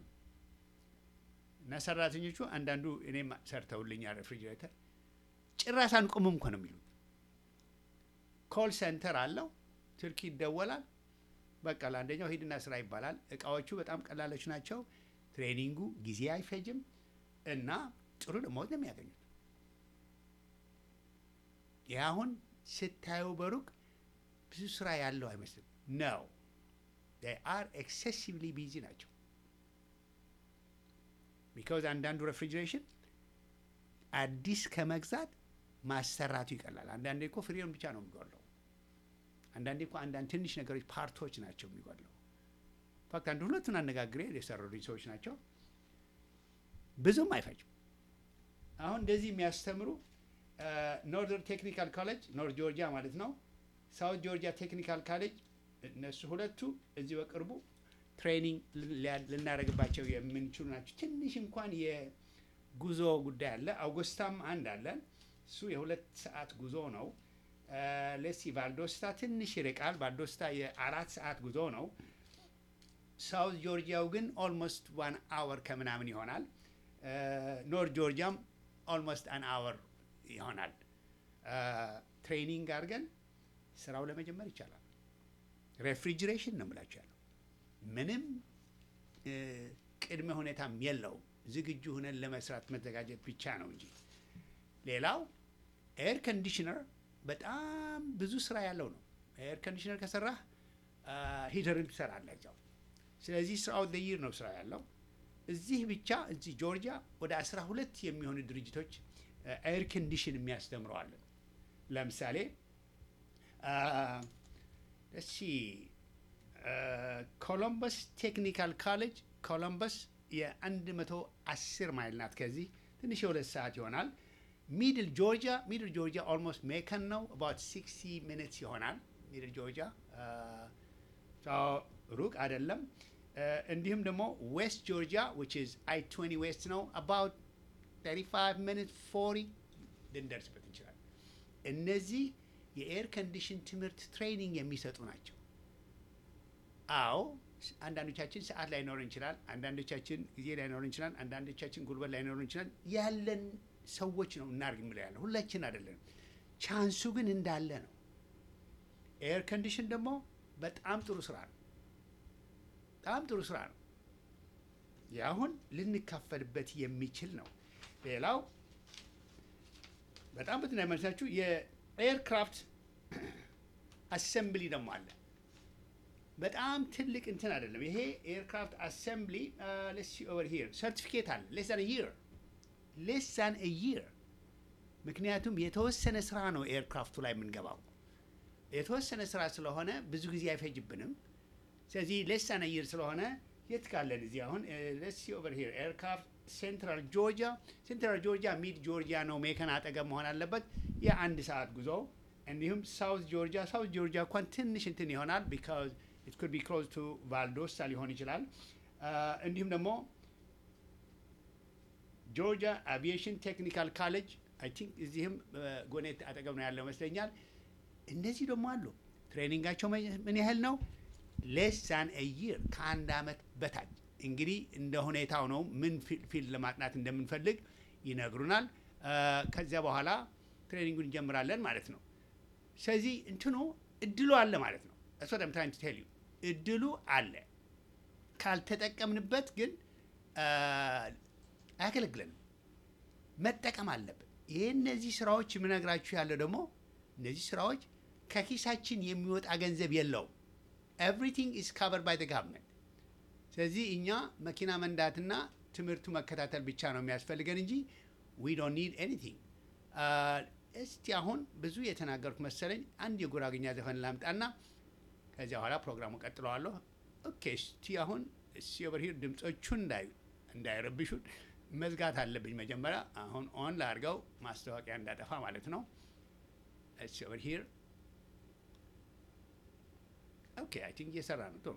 እና ሰራተኞቹ አንዳንዱ እኔም ሰርተውልኛል። ሬፍሪጅሬተር ጭራሽ አንቆምም እኮ ነው የሚሉት። ኮል ሴንተር አለው። ስልክ ይደወላል። በቃ ለአንደኛው ሂድና ስራ ይባላል። እቃዎቹ በጣም ቀላሎች ናቸው። ትሬኒንጉ ጊዜ አይፈጅም እና ጥሩ ደሞዝ ነው የሚያገኙት። ይህ አሁን ስታዩ በሩቅ ብዙ ስራ ያለው አይመስልም ነው። they are excessively busy ናቸው። because አንዳንዱ ሬፍሪጅሬሽን አዲስ ከመግዛት ማሰራቱ ይቀላል። አንዳንዴ እኮ ፍሬውን ብቻ ነው የሚጎለው። አንዳንዴ እኮ አንዳንድ ትንሽ ነገሮች ፓርቶች ናቸው የሚጎለው። ፋክት አንድ ሁለቱን አነጋግሬ የሰሩልኝ ሰዎች ናቸው። ብዙም አይፈጅም። አሁን እንደዚህ የሚያስተምሩ ኖርዘርን ቴክኒካል ኮሌጅ ኖርት ጆርጂያ ማለት ነው፣ ሳውት ጆርጂያ ቴክኒካል ኮሌጅ፣ እነሱ ሁለቱ እዚህ በቅርቡ ትሬኒንግ ልናደርግባቸው የምንችሉ ናቸው። ትንሽ እንኳን የጉዞ ጉዳይ አለ። አውጉስታም አንድ አለን። እሱ የሁለት ሰዓት ጉዞ ነው። ለሲ ቫልዶስታ ትንሽ ይርቃል። ቫልዶስታ የአራት ሰዓት ጉዞ ነው። ሳውት ጆርጂያው ግን ኦልሞስት ዋን አወር ከምናምን ይሆናል። ኖርት ጆርጂያም ኦልሞስት አን አወር ይሆናል። ትሬኒንግ አድርገን ስራው ለመጀመር ይቻላል። ሬፍሪጅሬሽን ነው የምላቸው ያለው። ምንም ቅድመ ሁኔታም የለውም። ዝግጁ ሆነን ለመስራት መዘጋጀት ብቻ ነው እንጂ። ሌላው ኤር ኮንዲሽነር በጣም ብዙ ስራ ያለው ነው። ኤር ኮንዲሽነር ከሰራህ ሂተርን ትሰራለህ እዛው። ስለዚህ ስራው ደይር ነው ስራ ያለው። እዚህ ብቻ እዚህ ጆርጂያ ወደ አስራ ሁለት የሚሆኑ ድርጅቶች ኤር ኮንዲሽን ኮሎምበስ ቴክኒካል ኮሌጅ ኮሎምበስ የአንድ መቶ አስር ማይል ናት ከዚህ ትንሽ የሁለት ሰዓት ይሆናል። ሚድል ጆርጂያ ሚድል ጆርጂያ ኦልሞስት ሜከን ነው about sixty minutes ይሆናል ሚድል ጆርጂያ ሩቅ አይደለም። እንዲሁም ደግሞ ዌስት ጆርጂያ which is I twenty ዌስት ነው about thirty-five minutes forty ልንደርስበት እንችላለን። እነዚህ የኤር ኮንዲሽን ትምህርት ትሬኒንግ የሚሰጡ ናቸው። አዎ አንዳንዶቻችን ሰዓት ላይ ኖር እንችላል፣ አንዳንዶቻችን ጊዜ ላይ ኖር እንችላል፣ አንዳንዶቻችን ጉልበት ላይ ኖር እንችላል። ያለን ሰዎች ነው እናርግ ምለው ያለ ሁላችን አይደለም። ቻንሱ ግን እንዳለ ነው። ኤር ኮንዲሽን ደግሞ በጣም ጥሩ ስራ ነው። በጣም ጥሩ ስራ ነው። ያሁን ልንካፈልበት የሚችል ነው። ሌላው በጣም በትና መልሳችሁ የኤርክራፍት አሰምብሊ ደግሞ አለ። በጣም ትልቅ እንትን አይደለም ይሄ ኤርክራፍት አሰምብሊ ሌትስ ሲ ኦቨር ሂር ሰርቲፊኬት አለ ሌስ ዛን አ ይር ሌስ ዛን አ ይር ምክንያቱም የተወሰነ ስራ ነው ኤርክራፍቱ ላይ የምንገባው የተወሰነ ስራ ስለሆነ ብዙ ጊዜ አይፈጅብንም። ስለዚህ ሌስ ዛን አ ይር ስለሆነ የት ካለን እዚህ አሁን ሌትስ ሲ ኦቨር ሂር ኤርክራፍት ሴንትራል ጆርጂያ ሴንትራል ጆርጂያ ሚድ ጆርጂያ ነው ሜከን አጠገብ መሆን አለበት የአንድ ሰዓት ጉዞ። እንዲሁም ሳውዝ ጆርጂያ ሳውዝ ጆርጂያ እንኳን ትንሽ እንትን ይሆናል ቢካዝ it could be close to ቫልዶሳ ሊሆን ይችላል። እንዲሁም ደግሞ ጆርጂያ አቪዬሽን ቴክኒካል ኮሌጅ አይ ቲንክ እዚህም ጎኔት አጠገብ ነው ያለው ይመስለኛል። እነዚህ ደግሞ አሉ። ትሬኒንጋቸው ምን ያህል ነው? ሌስ ዛን አ ይር ከአንድ አመት በታች እንግዲህ እንደ ሁኔታው ነው። ምን ፊልድ ለማጥናት እንደምንፈልግ ይነግሩናል። ከዚያ በኋላ ትሬኒንጉን እንጀምራለን ማለት ነው። ስለዚህ እንትኑ እድሉ አለ ማለት ነው። that's what I'm trying to tell you እድሉ አለ። ካልተጠቀምንበት ግን አያገለግለንም። መጠቀም አለብን። ይሄ እነዚህ ስራዎች የምነግራችሁ ያለው ደግሞ እነዚህ ስራዎች ከኪሳችን የሚወጣ ገንዘብ የለውም። everything is covered by the government። ስለዚህ እኛ መኪና መንዳትና ትምህርቱ መከታተል ብቻ ነው የሚያስፈልገን እንጂ we don't need anything። እስቲ አሁን ብዙ የተናገርኩ መሰለኝ። አንድ የጉራግኛ ዘፈን ላምጣና ከዚያ በኋላ ፕሮግራሙ ቀጥለዋለሁ። ኦኬ እስቲ አሁን እስቲ ኦቨር ሂር ድምጾቹን እንዳይ እንዳይረብሹን መዝጋት አለብኝ መጀመሪያ። አሁን ኦን ላድርገው ማስታወቂያ እንዳጠፋ ማለት ነው። እስቲ ኦቨር ሂር ኦኬ አይ ቲንክ እየሰራ ነው ጥሩ።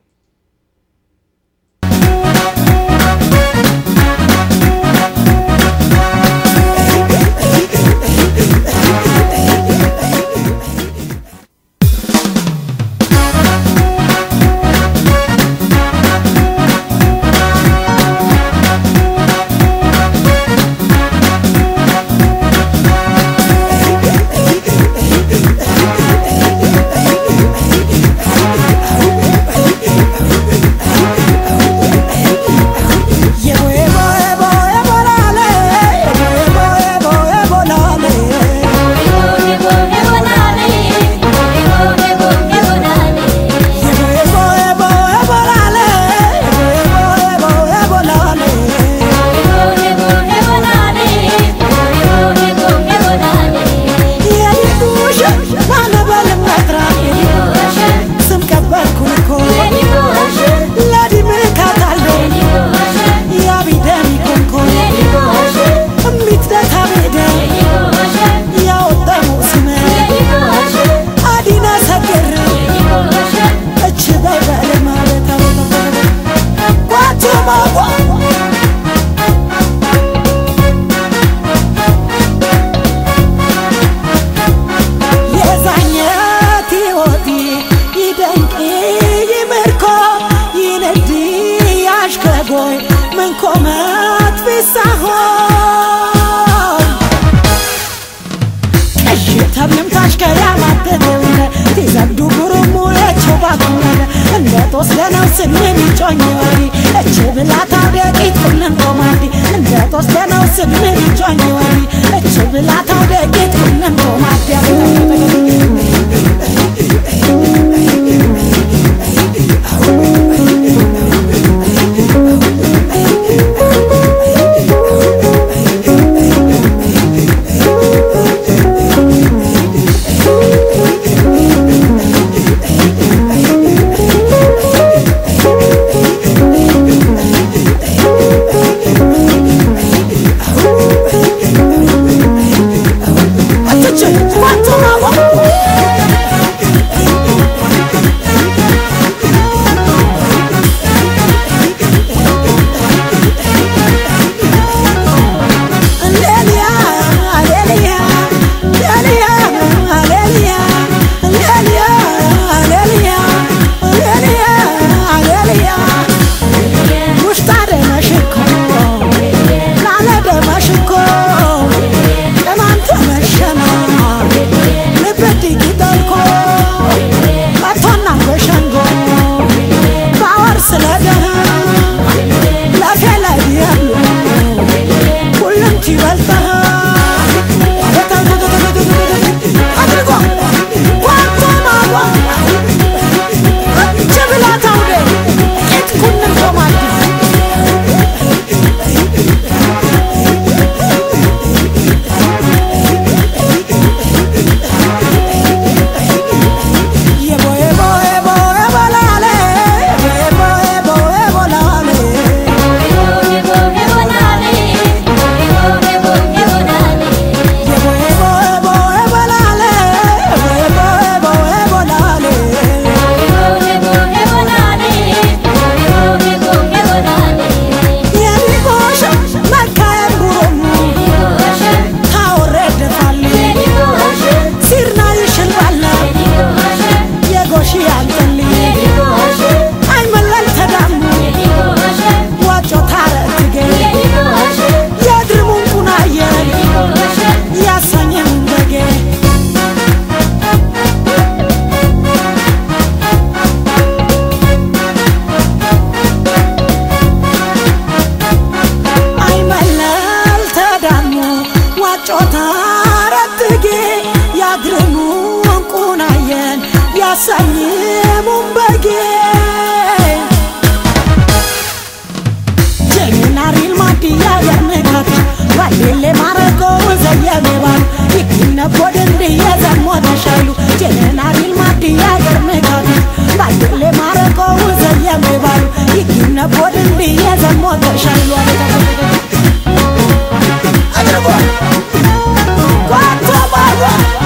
ያሰኝሙን በጌ ጀነራል ማዲያ ያነካት ባይሌ ማረጎ ዘየመባል ይክነቦድ እንደየዘሞ ተሻሉ ጀነራል ማዲያ ያነካት ባይሌ ማረጎ ዘየመባል ይክነቦድ እንደየዘሞ ተሻሉ አድርጎ ቋንቶ ባባ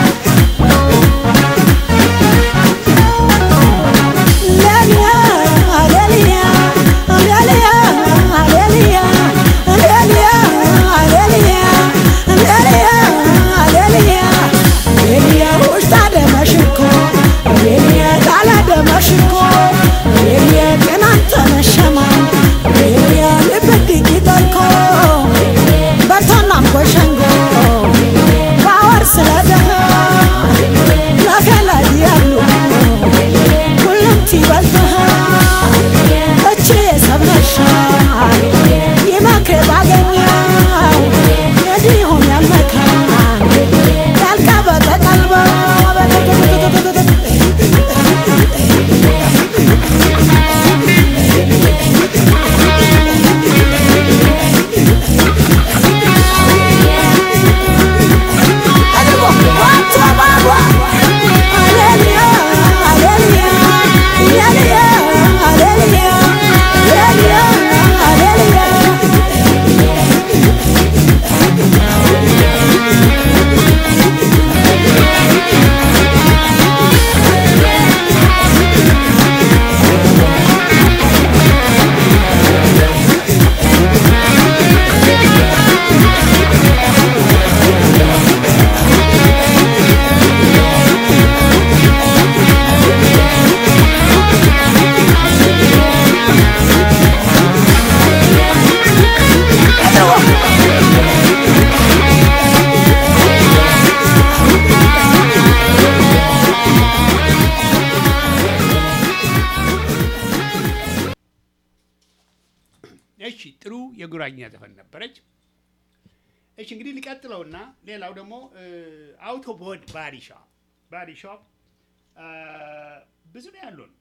የጉራኛ ዘፈን ነበረች። እሺ እንግዲህ ሊቀጥለውና ሌላው ደግሞ አውቶቦድ ባዲ ሾፕ ባዲ ሾፕ ብዙ ነው ያሉን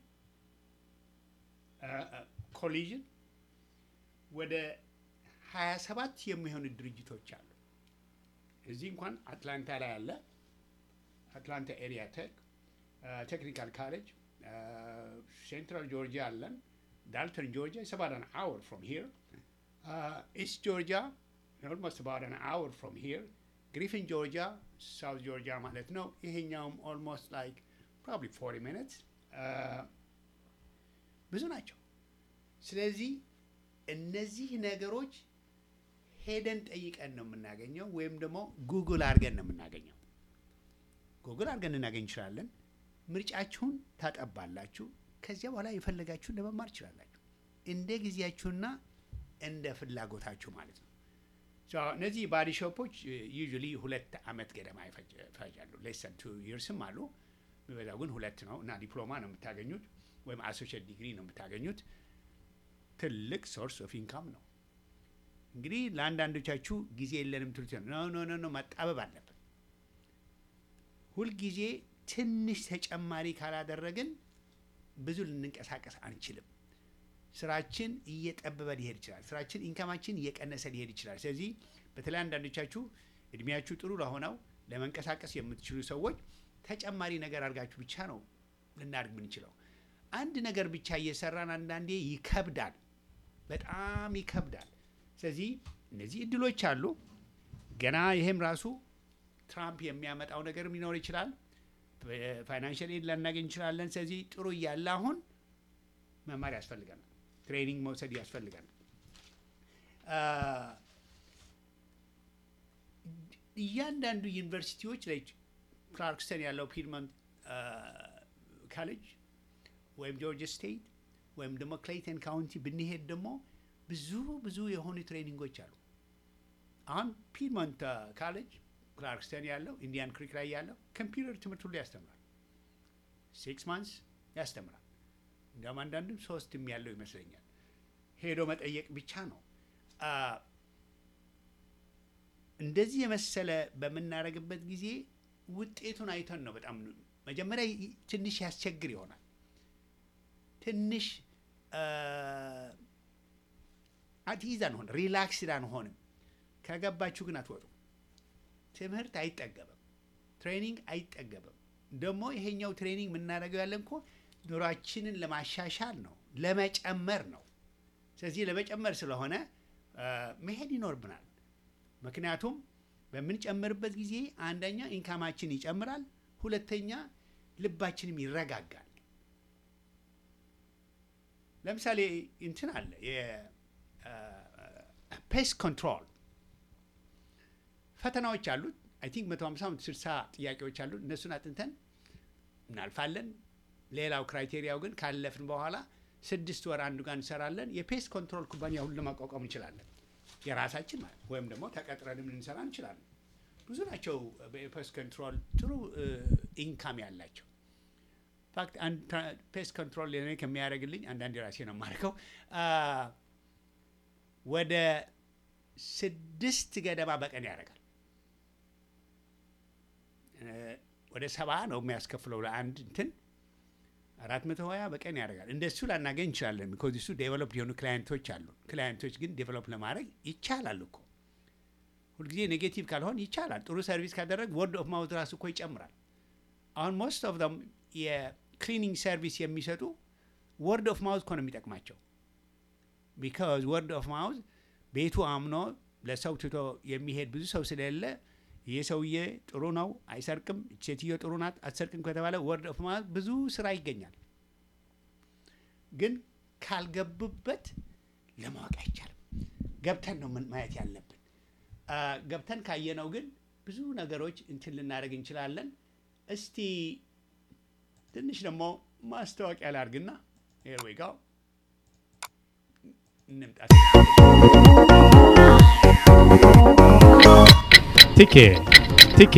ኮሊዥን ወደ ሀያ ሰባት የሚሆኑ ድርጅቶች አሉ። እዚህ እንኳን አትላንታ ላይ አለ። አትላንታ ኤሪያ ቴክ ቴክኒካል ካሌጅ ሴንትራል ጆርጂያ አለን። ዳልተን ጆርጂያ is about an hour from here. Uh, East Georgia, almost about an hour from here. Griffin, Georgia, South Georgia ማለት ነው። ይሄኛውም almost like probably forty minutes. Uh, ብዙ ናቸው። ስለዚህ እነዚህ ነገሮች ሄደን ጠይቀን ነው የምናገኘው ወይም ደግሞ ጉግል አድርገን ነው የምናገኘው። ጉግል አድርገን እናገኝ እንችላለን። ምርጫችሁን ታጠባላችሁ። ከዚያ በኋላ የፈለጋችሁን ለመማር ትችላላችሁ። እንደ ጊዜያችሁና እንደ ፍላጎታችሁ ማለት ነው። ሶ እነዚህ ባዲ ሾፖች ዩዥሊ ሁለት አመት ገደማ ይፈጃሉ። ሌስ ዛን ቱ ይርስም አሉ። በዛው ግን ሁለት ነው እና ዲፕሎማ ነው የምታገኙት ወይም አሶሺየት ዲግሪ ነው የምታገኙት። ትልቅ ሶርስ ኦፍ ኢንካም ነው። እንግዲህ ለአንዳንዶቻችሁ ጊዜ የለንም ትሉት ነው። ኖ ኖ ኖ ማጣበብ አለብን። ሁልጊዜ ትንሽ ተጨማሪ ካላደረግን ብዙ ልንንቀሳቀስ አንችልም። ስራችን እየጠበበ ሊሄድ ይችላል። ስራችን ኢንካማችን እየቀነሰ ሊሄድ ይችላል። ስለዚህ በተለይ አንዳንዶቻችሁ እድሜያችሁ ጥሩ ለሆነው ለመንቀሳቀስ የምትችሉ ሰዎች ተጨማሪ ነገር አድርጋችሁ ብቻ ነው ልናድግ ምንችለው። አንድ ነገር ብቻ እየሰራን አንዳንዴ ይከብዳል፣ በጣም ይከብዳል። ስለዚህ እነዚህ እድሎች አሉ። ገና ይሄም ራሱ ትራምፕ የሚያመጣው ነገር ሊኖር ይችላል። ፋይናንሻል ኤድ ልናገኝ እንችላለን። ስለዚህ ጥሩ እያለ አሁን መማር ያስፈልገናል፣ ትሬኒንግ መውሰድ ያስፈልገናል። እያንዳንዱ ዩኒቨርሲቲዎች ላይ ክላርክስተን ያለው ፒድመንት ካሌጅ ወይም ጆርጂያ ስቴት ወይም ደግሞ ክሌይተን ካውንቲ ብንሄድ ደግሞ ብዙ ብዙ የሆኑ ትሬኒንጎች አሉ። አሁን ፒድመንት ካሌጅ ክላርክስተን ያለው ኢንዲያን ክሪክ ላይ ያለው ኮምፒውተር ትምህርት ሁሉ ያስተምራል። ሲክስ ማንስ ያስተምራል። እንዲያውም አንዳንዱ ሶስትም ያለው ይመስለኛል። ሄዶ መጠየቅ ብቻ ነው። እንደዚህ የመሰለ በምናደርግበት ጊዜ ውጤቱን አይተን ነው በጣም መጀመሪያ ትንሽ ያስቸግር ይሆናል። ትንሽ አትይዝ አንሆን ሪላክስድ አንሆንም። ከገባችሁ ግን አትወጡ። ትምህርት አይጠገብም፣ ትሬኒንግ አይጠገብም። ደግሞ ይሄኛው ትሬኒንግ የምናደርገው ያለን እኮ ኑሯችንን ለማሻሻል ነው፣ ለመጨመር ነው። ስለዚህ ለመጨመር ስለሆነ መሄድ ይኖርብናል። ምክንያቱም በምንጨምርበት ጊዜ አንደኛ ኢንካማችን ይጨምራል፣ ሁለተኛ ልባችንም ይረጋጋል። ለምሳሌ እንትን አለ የፔስት ኮንትሮል ፈተናዎች አሉት። አይ ቲንክ መቶ ሀምሳ ስልሳ ጥያቄዎች አሉት። እነሱን አጥንተን እናልፋለን። ሌላው ክራይቴሪያው ግን ካለፍን በኋላ ስድስት ወር አንዱ ጋር እንሰራለን። የፔስት ኮንትሮል ኩባንያ ሁሉ ለማቋቋም እንችላለን፣ የራሳችን ማለት ወይም ደግሞ ተቀጥረንም ልንሰራ እንችላለን። ብዙ ናቸው በፔስት ኮንትሮል ጥሩ ኢንካም ያላቸው። ፋክት አንድ ፔስት ኮንትሮል ለኔ ከሚያደርግልኝ አንዳንድ ራሴ ነው የማደርገው ወደ ስድስት ገደማ በቀን ያደርጋል። ወደ ሰባ ነው የሚያስከፍለው ለአንድ እንትን አራት መቶ ሀያ በቀን ያደርጋል። እንደሱ ላናገኝ እንችላለን። ቢኮዝ እሱ ዴቨሎፕ የሆኑ ክላይንቶች አሉ። ክላይንቶች ግን ዴቨሎፕ ለማድረግ ይቻላል እኮ ሁልጊዜ ኔጌቲቭ ካልሆን ይቻላል። ጥሩ ሰርቪስ ካደረግ ወርድ ኦፍ ማውት ራሱ እኮ ይጨምራል። አሁን ሞስት ኦፍ ዘም የክሊኒንግ ሰርቪስ የሚሰጡ ወርድ ኦፍ ማውት እኮ ነው የሚጠቅማቸው። ቢካዝ ወርድ ኦፍ ማውት ቤቱ አምኖ ለሰው ትቶ የሚሄድ ብዙ ሰው ስለሌለ ይህ ሰውዬ ጥሩ ነው አይሰርቅም፣ ሴትዮ ጥሩ ናት አትሰርቅም ከተባለ ወርድ ኦፍ ማውት ብዙ ስራ ይገኛል። ግን ካልገቡበት ለማወቅ አይቻልም። ገብተን ነው ማየት ያለብን። ገብተን ካየነው ግን ብዙ ነገሮች እንትን ልናደርግ እንችላለን። እስቲ ትንሽ ደግሞ ማስታወቂያ ላድርግና here we go እንምጣ። ቲኬ ቲኬ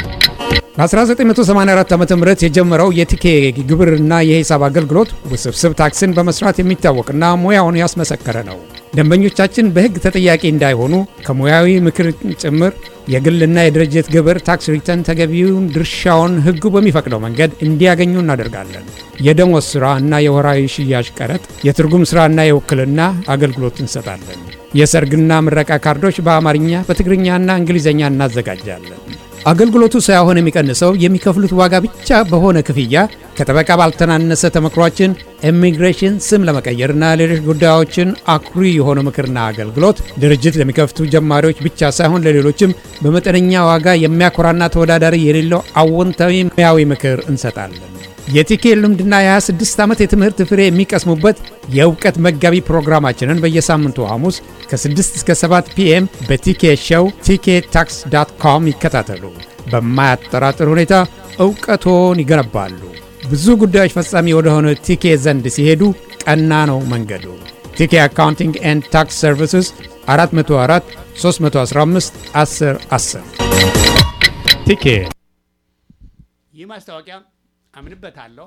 በ1984 ዓመተ ምህረት የጀመረው የቲኬ ግብርና የሂሳብ አገልግሎት ውስብስብ ታክስን በመስራት የሚታወቅና ሙያውን ያስመሰከረ ነው። ደንበኞቻችን በሕግ ተጠያቂ እንዳይሆኑ ከሙያዊ ምክር ጭምር የግልና የድርጅት ግብር ታክስ ሪተርን ተገቢውን ድርሻውን ሕጉ በሚፈቅደው መንገድ እንዲያገኙ እናደርጋለን። የደሞዝ ሥራ እና የወራዊ ሽያጭ ቀረጥ፣ የትርጉም ሥራና የውክልና አገልግሎት እንሰጣለን። የሰርግና ምረቃ ካርዶች በአማርኛ በትግርኛና እንግሊዝኛ እናዘጋጃለን። አገልግሎቱ ሳይሆን የሚቀንሰው የሚከፍሉት ዋጋ ብቻ በሆነ ክፍያ ከጠበቃ ባልተናነሰ ተመክሯችን ኢሚግሬሽን ስም ለመቀየርና ሌሎች ጉዳዮችን አኩሪ የሆነ ምክርና አገልግሎት ድርጅት ለሚከፍቱ ጀማሪዎች ብቻ ሳይሆን ለሌሎችም በመጠነኛ ዋጋ የሚያኮራና ተወዳዳሪ የሌለው አዎንታዊ ሙያዊ ምክር እንሰጣለን። የቲኬ ልምድና የ26 ዓመት የትምህርት ፍሬ የሚቀስሙበት የእውቀት መጋቢ ፕሮግራማችንን በየሳምንቱ ሐሙስ ከ6 እስከ ሰባት ፒኤም በቲኬ ሾው ቲኬ ታክስ ዳት ኮም ይከታተሉ። በማያጠራጥር ሁኔታ እውቀቶን ይገነባሉ። ብዙ ጉዳዮች ፈጻሚ ወደሆነ ቲኬ ዘንድ ሲሄዱ ቀና ነው መንገዱ። ቲኬ አካውንቲንግ ኤንድ ታክስ ሰርቪስስ አራት መቶ አራት ሶስት መቶ አስራ አምስት አስር አስር ቲኬ። ይህ ማስታወቂያ አምንበታለሁ።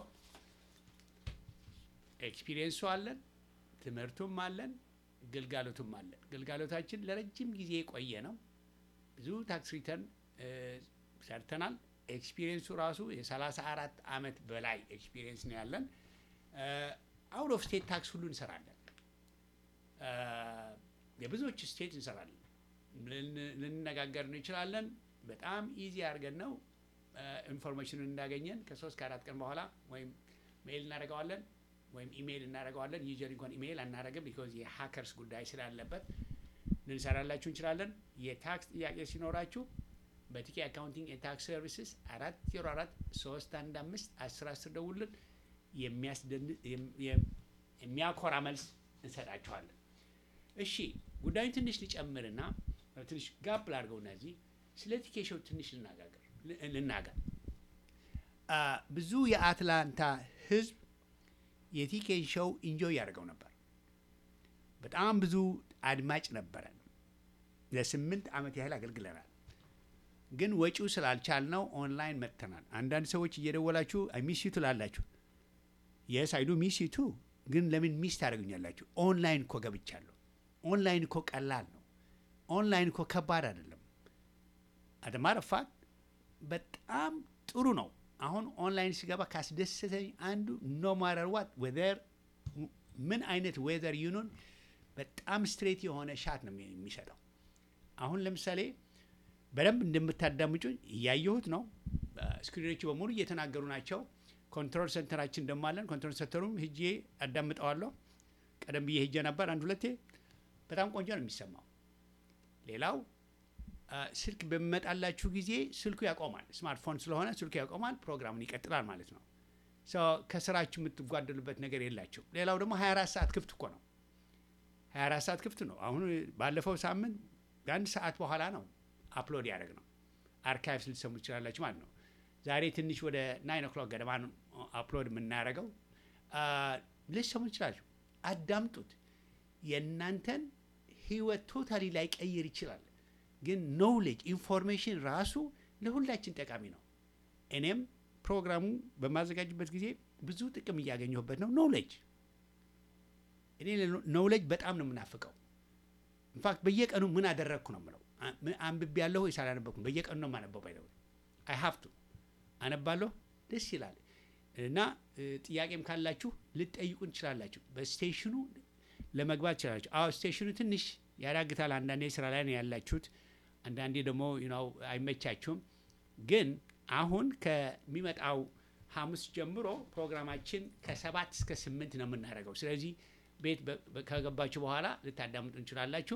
ኤክስፒሪየንሱ አለን፣ ትምህርቱም አለን፣ ግልጋሎቱም አለን። ግልጋሎታችን ለረጅም ጊዜ የቆየ ነው። ብዙ ታክስ ሪተርን ሰርተናል። ኤክስፒሪየንሱ ራሱ የሰላሳ አራት ዓመት በላይ ኤክስፒሪየንስ ነው ያለን። አውት ኦፍ ስቴት ታክስ ሁሉ እንሰራለን። የብዙዎች ስቴት እንሰራለን። ልንነጋገር እንችላለን። በጣም ኢዚ አድርገን ነው ኢንፎርሜሽኑን እንዳገኘን ከሶስት ከአራት ቀን በኋላ ወይም ሜይል እናደርገዋለን ወይም ኢሜይል እናደርገዋለን። ዩዥዋሊ እንኳን ኢሜይል አናደርግም ቢኮዝ የሀከርስ ጉዳይ ስላለበት ልንሰራላችሁ እንችላለን። የታክስ ጥያቄ ሲኖራችሁ በቲኬ አካውንቲንግ ኤንድ ታክስ ሰርቪስስ አራት ዜሮ አራት ሶስት አንድ አምስት አስር አስር ደውልን። የሚያኮራ መልስ እንሰጣችኋለን። እሺ ጉዳዩን ትንሽ ልጨምርና ትንሽ ጋብ ላድርገውና እዚህ ስለ ቲኬ ሾው ትንሽ ልናገር ልናገር ብዙ የአትላንታ ህዝብ የቲኬን ሾው ኢንጆይ ያደርገው ነበር። በጣም ብዙ አድማጭ ነበረ። ለስምንት ዓመት ያህል አገልግለናል። ግን ወጪው ስላልቻልነው ኦንላይን መጥተናል። አንዳንድ ሰዎች እየደወላችሁ አይ ሚስ ዩ ትላላችሁ። የስ አይዱ ሚስ ዩ ቱ። ግን ለምን ሚስ ታደርጉኛላችሁ? ኦንላይን እኮ ገብቻለሁ። ኦንላይን እኮ ቀላል ነው። ኦንላይን እኮ ከባድ አይደለም። አደማረፋት በጣም ጥሩ ነው። አሁን ኦንላይን ሲገባ ካስደሰተኝ አንዱ ኖ ማተር ዋት ዌዘር ምን አይነት ዌዘር ይኑን በጣም ስትሬት የሆነ ሻት ነው የሚሰጠው። አሁን ለምሳሌ በደንብ እንደምታዳምጩኝ እያየሁት ነው። ስክሪኖቹ በሙሉ እየተናገሩ ናቸው። ኮንትሮል ሴንተራችን ደግሞ አለን። ኮንትሮል ሴንተሩም ሂጄ አዳምጠዋለሁ። ቀደም ብዬ ሂጄ ነበር አንድ ሁለቴ። በጣም ቆንጆ ነው የሚሰማው። ሌላው ስልክ በሚመጣላችሁ ጊዜ ስልኩ ያቆማል። ስማርትፎን ስለሆነ ስልኩ ያቆማል፣ ፕሮግራሙን ይቀጥላል ማለት ነው። ከስራችሁ የምትጓደሉበት ነገር የላቸው። ሌላው ደግሞ ሀያ አራት ሰዓት ክፍት እኮ ነው። ሀያ አራት ሰዓት ክፍት ነው። አሁን ባለፈው ሳምንት ከአንድ ሰዓት በኋላ ነው አፕሎድ ያደረግ ነው። አርካይቭስ ልትሰሙ ትችላላችሁ ማለት ነው። ዛሬ ትንሽ ወደ ናይን ኦክሎክ ገደማ ነው አፕሎድ የምናደርገው። ልትሰሙ ትችላላችሁ። አዳምጡት። የእናንተን ህይወት ቶታሊ ላይ ቀይር ይችላል። ግን ኖውሌጅ ኢንፎርሜሽን ራሱ ለሁላችን ጠቃሚ ነው። እኔም ፕሮግራሙ በማዘጋጅበት ጊዜ ብዙ ጥቅም እያገኘሁበት ነው። ኖውሌጅ እኔ ኖውሌጅ በጣም ነው የምናፍቀው። ኢንፋክት በየቀኑ ምን አደረግኩ ነው የምለው። አንብቤ ያለሁ ወይስ አላነበብኩም? በየቀኑ ነው የማነበው። ባይደው አይ ሃቭ ቱ አነባለሁ። ደስ ይላል። እና ጥያቄም ካላችሁ ልትጠይቁን ትችላላችሁ። በስቴሽኑ ለመግባት ትችላላችሁ። አዎ ስቴሽኑ ትንሽ ያዳግታል። አንዳንዴ ስራ ላይ ነው ያላችሁት፣ አንዳንዴ ደግሞ ዩናው አይመቻችሁም። ግን አሁን ከሚመጣው ሐሙስ ጀምሮ ፕሮግራማችን ከሰባት እስከ ስምንት ነው የምናደርገው። ስለዚህ ቤት ከገባችሁ በኋላ ልታዳምጡ እንችላላችሁ።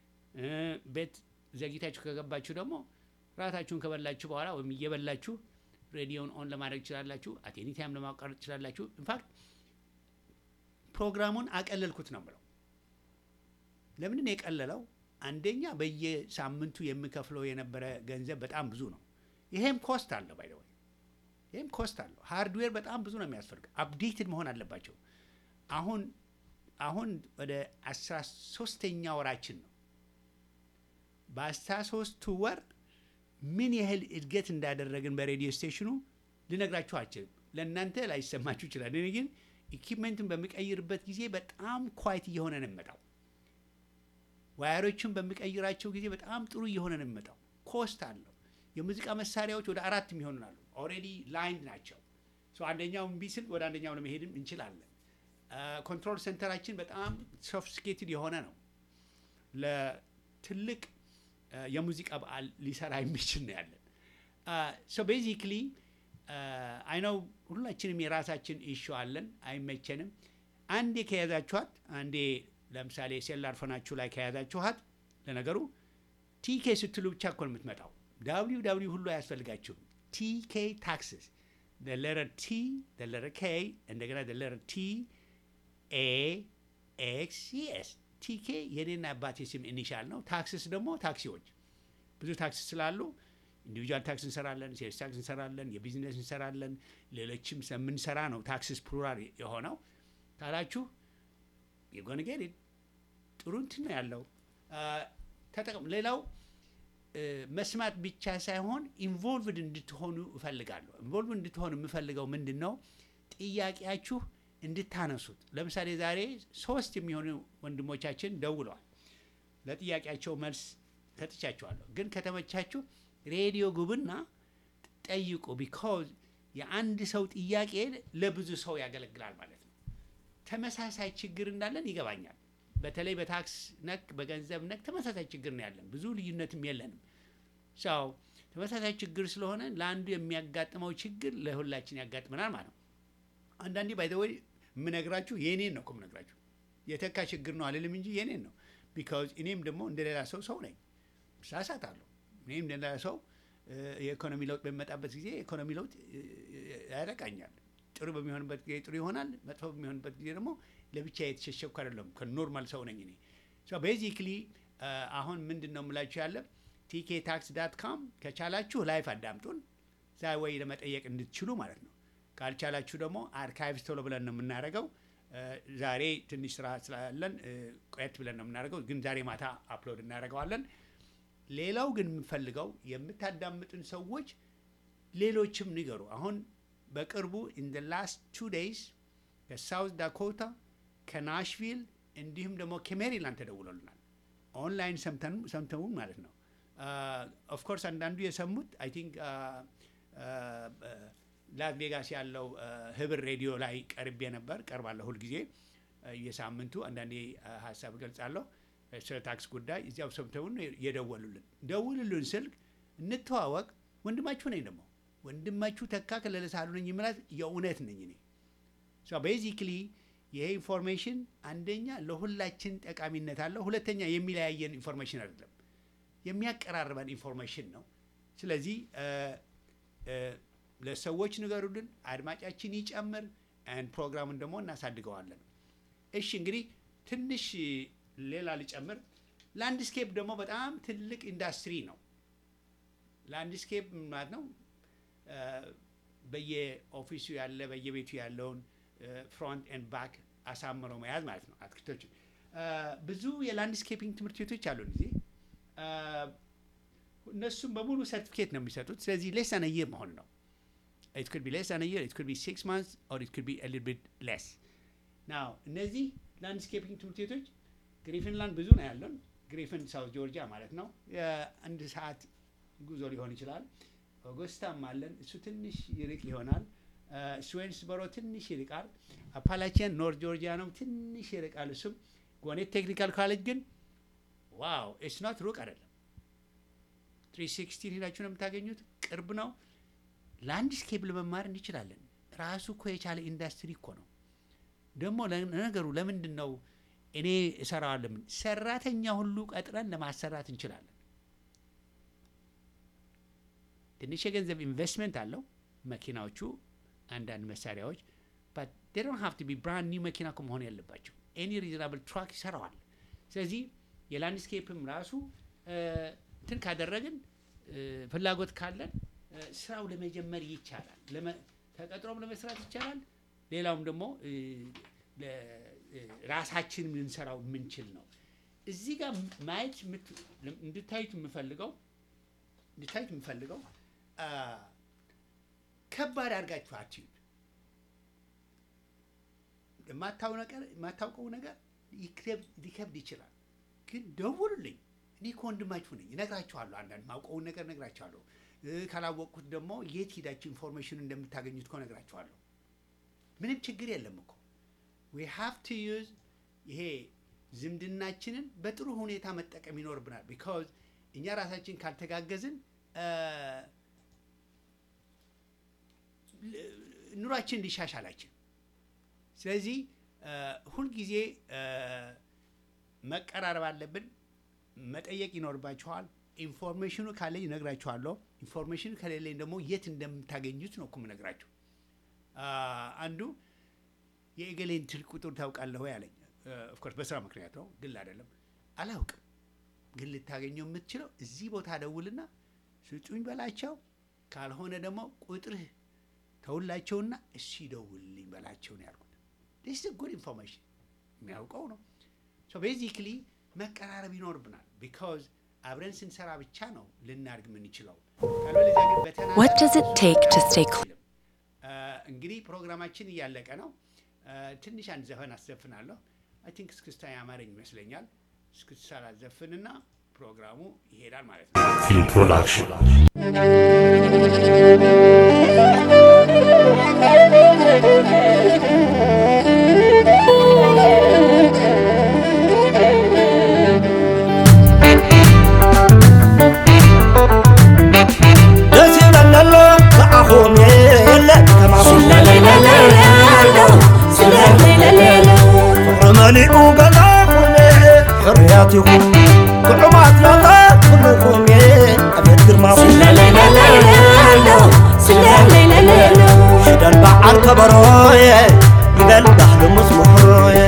ቤት ዘግይታችሁ ከገባችሁ ደግሞ ራታችሁን ከበላችሁ በኋላ ወይም እየበላችሁ ሬዲዮን ኦን ለማድረግ ትችላላችሁ። አቴኒ ታይም ለማቋረጥ ትችላላችሁ። ኢንፋክት ፕሮግራሙን አቀለልኩት ነው ብለው። ለምን ነው የቀለለው? አንደኛ በየሳምንቱ የምከፍለው የነበረ ገንዘብ በጣም ብዙ ነው። ይሄም ኮስት አለው። ባይ ዘ ወይ ይሄም ኮስት አለው። ሃርድዌር በጣም ብዙ ነው የሚያስፈልግ። አፕዴትድ መሆን አለባቸው። አሁን አሁን ወደ አስራ ሶስተኛ ወራችን ነው። በአስራ ሶስቱ ወር ምን ያህል እድገት እንዳደረግን በሬዲዮ ስቴሽኑ ልነግራችሁ አልችልም። ለእናንተ ላይሰማችሁ ይችላል። እኔ ግን ኢኩፕመንትን በሚቀይርበት ጊዜ በጣም ኳይት እየሆነ ነው የሚመጣው። ዋየሮችን በሚቀይራቸው ጊዜ በጣም ጥሩ እየሆነ ነው የሚመጣው። ኮስት አለው። የሙዚቃ መሳሪያዎች ወደ አራት የሚሆኑ አሉ። ኦልሬዲ ላይንድ ናቸው። ሶ አንደኛው እምቢ ስል ወደ አንደኛው ለመሄድም እንችላለን። ኮንትሮል ሴንተራችን በጣም ሶፊስቲኬትድ የሆነ ነው። ለትልቅ የሙዚቃ በዓል ሊሰራ የሚችል ነው ያለን። ሶ ቤዚክሊ አይ ነው ሁላችንም የራሳችን ኢሹ አለን፣ አይመቸንም። አንዴ ከያዛችኋት አንዴ ለምሳሌ ሴላር ፎናችሁ ላይ ከያዛችኋት፣ ለነገሩ ቲኬ ስትሉ ብቻ እኮ ነው የምትመጣው። ዳብሊው ዳብሊው ሁሉ አያስፈልጋችሁም። ቲኬ ታክስስ ለለር ቲ ለለር ኬ እንደገና ለለር ቲ ኤ ኤክስ ኤስ ቲኬ የኔና አባቴ ስም ኢኒሻል ነው። ታክስስ ደግሞ ታክሲዎች ብዙ ታክስ ስላሉ ኢንዲቪጁዋል ታክስ እንሰራለን፣ ሴልስ ታክስ እንሰራለን፣ የቢዝነስ እንሰራለን፣ ሌሎችም የምንሰራ ነው። ታክስስ ፕሉራል የሆነው ካላችሁ የጎንጌል ጥሩ እንትን ነው ያለው። ተጠቅም ሌላው መስማት ብቻ ሳይሆን ኢንቮልቭድ እንድትሆኑ እፈልጋለሁ። ኢንቮልቭድ እንድትሆኑ የምፈልገው ምንድን ነው? ጥያቄያችሁ እንድታነሱት። ለምሳሌ ዛሬ ሶስት የሚሆኑ ወንድሞቻችን ደውለዋል። ለጥያቄያቸው መልስ ሰጥቻቸዋለሁ። ግን ከተመቻችሁ ሬዲዮ ጉብና ጠይቁ። ቢኮዝ የአንድ ሰው ጥያቄ ለብዙ ሰው ያገለግላል ማለት ነው። ተመሳሳይ ችግር እንዳለን ይገባኛል። በተለይ በታክስ ነክ በገንዘብ ነክ ተመሳሳይ ችግር ነው ያለን። ብዙ ልዩነትም የለንም። ሰው ተመሳሳይ ችግር ስለሆነ ለአንዱ የሚያጋጥመው ችግር ለሁላችን ያጋጥመናል ማለት ነው። አንዳንዴ ባይ ዘ ወይ የምነግራችሁ የኔን ነው እኮ የምነግራችሁ። የተካ ችግር ነው አልልም እንጂ የኔን ነው። ቢካዝ እኔም ደግሞ እንደሌላ ሰው ሰው ነኝ፣ ሳሳታለሁ። እኔም እንደሌላ ሰው የኢኮኖሚ ለውጥ በሚመጣበት ጊዜ የኢኮኖሚ ለውጥ ያረቃኛል። ጥሩ በሚሆንበት ጊዜ ጥሩ ይሆናል፣ መጥፎ በሚሆንበት ጊዜ ደግሞ ለብቻ የተሸሸኩ አይደለም። ከኖርማል ሰው ነኝ እኔ። ሶ ቤዚክሊ አሁን ምንድን ነው የምላችሁ ያለ ቲኬ ታክስ ዳት ካም ከቻላችሁ ላይፍ አዳምጡን ዛ ወይ ለመጠየቅ እንድትችሉ ማለት ነው። ካልቻላችሁ ደግሞ አርካይቭስ ቶሎ ብለን ነው የምናደርገው። ዛሬ ትንሽ ስራ ስላለን ቆየት ብለን ነው የምናደርገው፣ ግን ዛሬ ማታ አፕሎድ እናደርገዋለን። ሌላው ግን የምፈልገው የምታዳምጡን ሰዎች ሌሎችም ንገሩ። አሁን በቅርቡ ኢን ዘ ላስት ቱ ዴይስ ከሳውት ዳኮታ ከናሽቪል እንዲሁም ደግሞ ከሜሪላንድ ተደውሎልናል። ኦንላይን ሰምተው ማለት ነው። ኦፍኮርስ አንዳንዱ የሰሙት አይ ቲንክ ላስ ቬጋስ ያለው ህብር ሬዲዮ ላይ ቀርቤ ነበር ቀርባለሁ ሁሉ ጊዜ የሳምንቱ አንዳንዴ ሀሳብ ገልጻለሁ ስለ ታክስ ጉዳይ እዚያው ሰምተውን የደወሉልን ደውሉልን ስልክ እንተዋወቅ ወንድማችሁ ነኝ ደግሞ ወንድማችሁ ተካ ከለለሳሉ ነኝ ማለት የእውነት ነኝ እኔ ሶ ቤዚክሊ ይሄ ኢንፎርሜሽን አንደኛ ለሁላችን ጠቃሚነት አለው ሁለተኛ የሚለያየን ኢንፎርሜሽን አይደለም የሚያቀራርበን ኢንፎርሜሽን ነው ስለዚህ ለሰዎች ንገሩልን አድማጫችን ይጨምር and ፕሮግራሙን ደግሞ እናሳድገዋለን እሺ እንግዲህ ትንሽ ሌላ ልጨምር ላንድስኬፕ ደግሞ በጣም ትልቅ ኢንዱስትሪ ነው ላንድስኬፕ ማለት ነው በየኦፊሱ ያለ በየቤቱ ያለውን ፍሮንት ኤንድ ባክ አሳምሮ መያዝ ማለት ነው አትክልቶች ብዙ የላንድስኬፒንግ ትምህርት ቤቶች አሉ እዚህ እነሱም በሙሉ ሰርቲፊኬት ነው የሚሰጡት ስለዚህ less than a year መሆን ነው it could be less than a year it could be six months or it could be a little bit less now እነዚህ ላንድስኬፒንግ ትምህርት ቤቶች ግሪፍንላንድ ብዙ ነው ያለን ግሪፍን ሳውት ጆርጂያ ማለት ነው አንድ ሰዓት ጉዞ ሊሆን ይችላል ኦገስታም አለን እሱ ትንሽ ይርቅ ይሆናል ስዌንስበሮ ትንሽ ይርቃል አፓላቺያን ኖርት ጆርጂያ ነው ትንሽ ይርቃል እሱም ጎኔት ቴክኒካል ኮሌጅ ግን ዋው ኢትስ ኖት ሩቅ አይደለም three sixty ሄዳችሁ ነው የምታገኙት ቅርብ ነው ላንድስኬፕ ለመማር እንችላለን ራሱ እኮ የቻለ ኢንዱስትሪ እኮ ነው ደግሞ ለነገሩ ለምንድን ነው እኔ እሰራዋለሁ ሰራተኛ ሁሉ ቀጥረን ለማሰራት እንችላለን ትንሽ የገንዘብ ኢንቨስትመንት አለው መኪናዎቹ አንዳንድ መሳሪያዎች but they don't have to be brand new መኪና እኮ መሆን ያለባቸው any reasonable truck ይሰራዋል ስለዚህ የላንድስኬፕም ራሱ እንትን ካደረግን ፍላጎት ካለን ስራው ለመጀመር ይቻላል ተቀጥሮም ለመስራት ይቻላል ሌላውም ደግሞ ራሳችን ልንሰራው የምንችል ነው እዚህ ጋር ማየት እንድታዩት የምፈልገው እንድታዩት የምፈልገው ከባድ አድርጋችሁ አትዩት የማታውቀው ነገር ሊከብድ ይችላል ግን ደውሉልኝ እኔ ከወንድማችሁ ነኝ እነግራችኋለሁ አንዳንድ ማውቀውን ነገር እነግራችኋለሁ ካላወቅኩት ደግሞ የት ሄዳችሁ ኢንፎርሜሽን እንደምታገኙት እኮ እነግራችኋለሁ ምንም ችግር የለም እኮ we have to use ይሄ ዝምድናችንን በጥሩ ሁኔታ መጠቀም ይኖርብናል because እኛ ራሳችን ካልተጋገዝን ኑሯችን ሊሻሻላችን ስለዚህ ሁሉ ጊዜ መቀራረብ አለብን መጠየቅ ይኖርባችኋል ኢንፎርሜሽኑ ካለኝ እነግራችኋለሁ ኢንፎርሜሽኑ ከሌለኝ ደግሞ የት እንደምታገኙት ነው እኮ የምነግራችሁ አንዱ የእገሌን ስልክ ቁጥር ታውቃለህ ወይ አለኝ ኦፍ ኮርስ በስራ ምክንያት ነው ግል አይደለም አላውቅም ግን ልታገኘው የምትችለው እዚህ ቦታ ደውልና ስጡኝ በላቸው ካልሆነ ደግሞ ቁጥርህ ተውላቸውና እሺ ደውልልኝ በላቸው ነው ያልኩት this is a good information የሚያውቀው ነው so basically መቀራረብ ይኖርብናል because አብረን ስንሰራ ብቻ ነው ልናርግ ምን ይችላል ካልወለዛ ግን በተና What does it take to stay clean? እንግዲህ ፕሮግራማችን እያለቀ ነው ትንሽ አንድ ዘፈን አስዘፍናለሁ I think እስክስታ ያማረኝ ይመስለኛል እስክስታ አዘፍንና ፕሮግራሙ ይሄዳል ማለት ነው In production مليئو قلاقوني حرياتكم كعمات لا تقلقوم أبيت قرما سلا ليلا ليلا سلا ليلا ليلا حدا البعر كبروي يقال دحل مصمحروي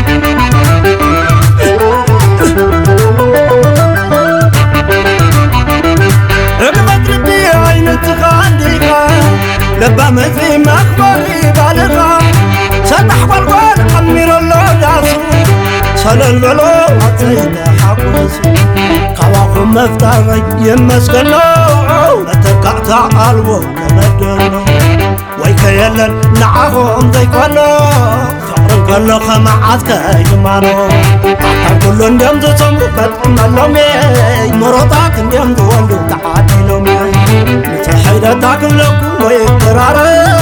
رقبت ربي عين تخليها لبا مثي مخبري بالغا سطح والوال حمير الله ياسو سلل بلو عطيت حقوس كواكم مفتاغي يمسكنو لتقعت عالبو كمدنو ويكا يلن نعاهم ذيكونو فقرن كله خمعات كيجمانو عطر كله انديم تسمو كتمالومي مروطاك انديم تولو تعادلومي نتحيدة تاكم لكم ويقرارو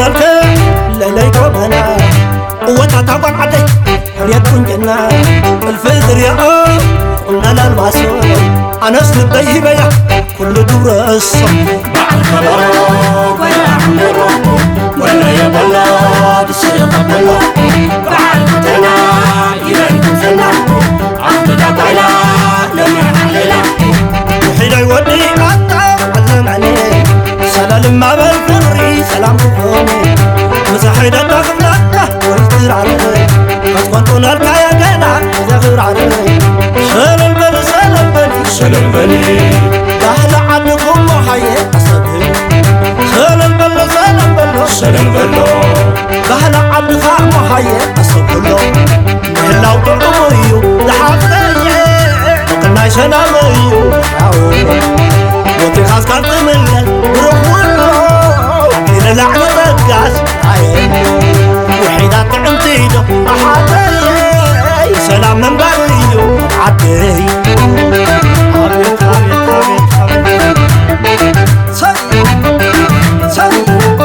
ملكة ليلي كوبنا قوة تاقون عدي حريت كنجنا الفذر يا قلنا للماسون أنا سلبيه بيا كل دور الصم بعد خبروك ويا عمروك ولا يا بلاد الشيخ بلا بعد كتنا إليكم سنة عبد دقيلا لما عليلا وحيلا يودي عطا علم عليه سلال ما بالفري سلام بكوني مساحيدا تخفلتا ويستر عليه قد كنتنا الكايا قينا زغير عليه سلال بلي سلال بلي سلال بلي دهلا عنكم وحيي أصبه سلال بلي سلال بلي سلال بلي دهلا عنكم وحيي أصبه نهلاو تقوميو لحقية وقلنا شناميو وتي خاص كانت ملل بروحولو إلى لعنة بقاس وحيدات عمتيدو أحادي سلام من باريو عدي عبيت عبيت عبيت عبيت سن سن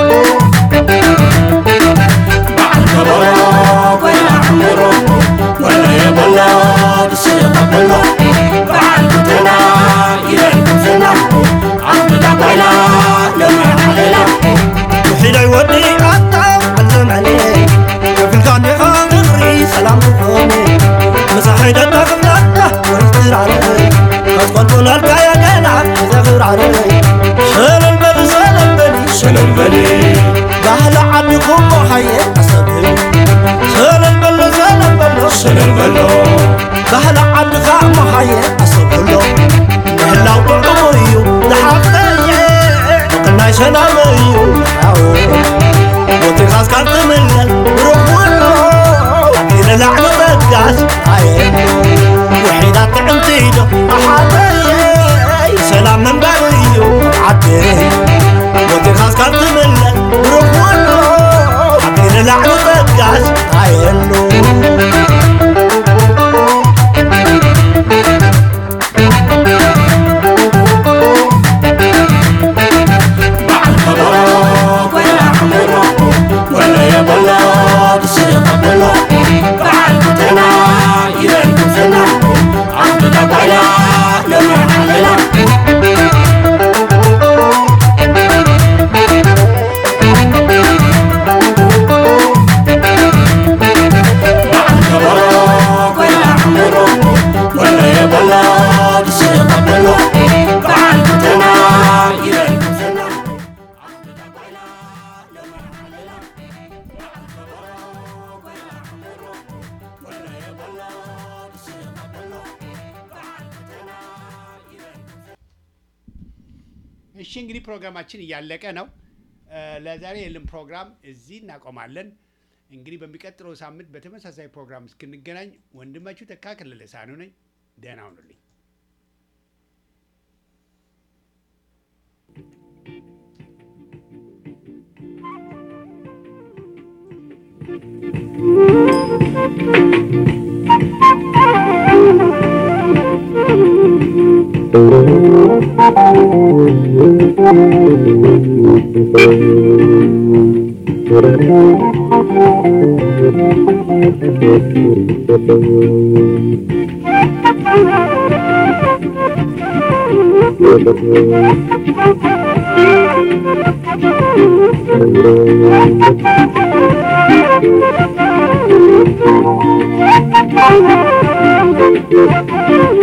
بعد خبروك ويا عمروك ولا يا بلاد الشيخ بلا بعد كتنا إليكم سنة عبد دقيلا لما عليلا وحيدا يودي عطا علم عليه وفي الكان يغري سلام بكوني مساحيدا تغفلتا ويستر عليه قد كنتنا الكايا قينا زغير عليه سلال بلي سلال بلي سلال بلي دهلا عنكم وحيي أصبه سلال بلي سلال بلي سلال بلي دهلا عنكم وحيي أصبه نهلاو تقوميو لحقية وقلنا شناميو وتي خاص كانت ملل بروحولو إلى لعنة بقاس وحيدات عمتيدو أحادي سلام من باريو عدي وتي خاص كانت ملل بروحولو إلى لعنة بقاس عيلو بعد خبروك ويا عمروك ولا يا بلاد الشيخ بلا بعد كتنا إليكم سنة عبد دقيلا لما عليلا بعد خبروك ويا عمروك ولا يا بلاد الشيخ بلا بعد كتنا إليكم سنة عبد دقيلا لما عليلا بعد خبروك ويا عمروك ولا يا بلاد الشيخ بلا بعد كتنا إليكم እሺ እንግዲህ ፕሮግራማችን እያለቀ ነው። ለዛሬ የለም ፕሮግራም እዚህ እናቆማለን። እንግዲህ በሚቀጥለው ሳምንት በተመሳሳይ ፕሮግራም እስክንገናኝ ወንድማችሁ ተካ ከለለ ሳኑ ነኝ። ደህና ሁኑልኝ።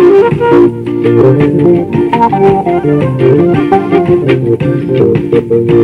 Thank you.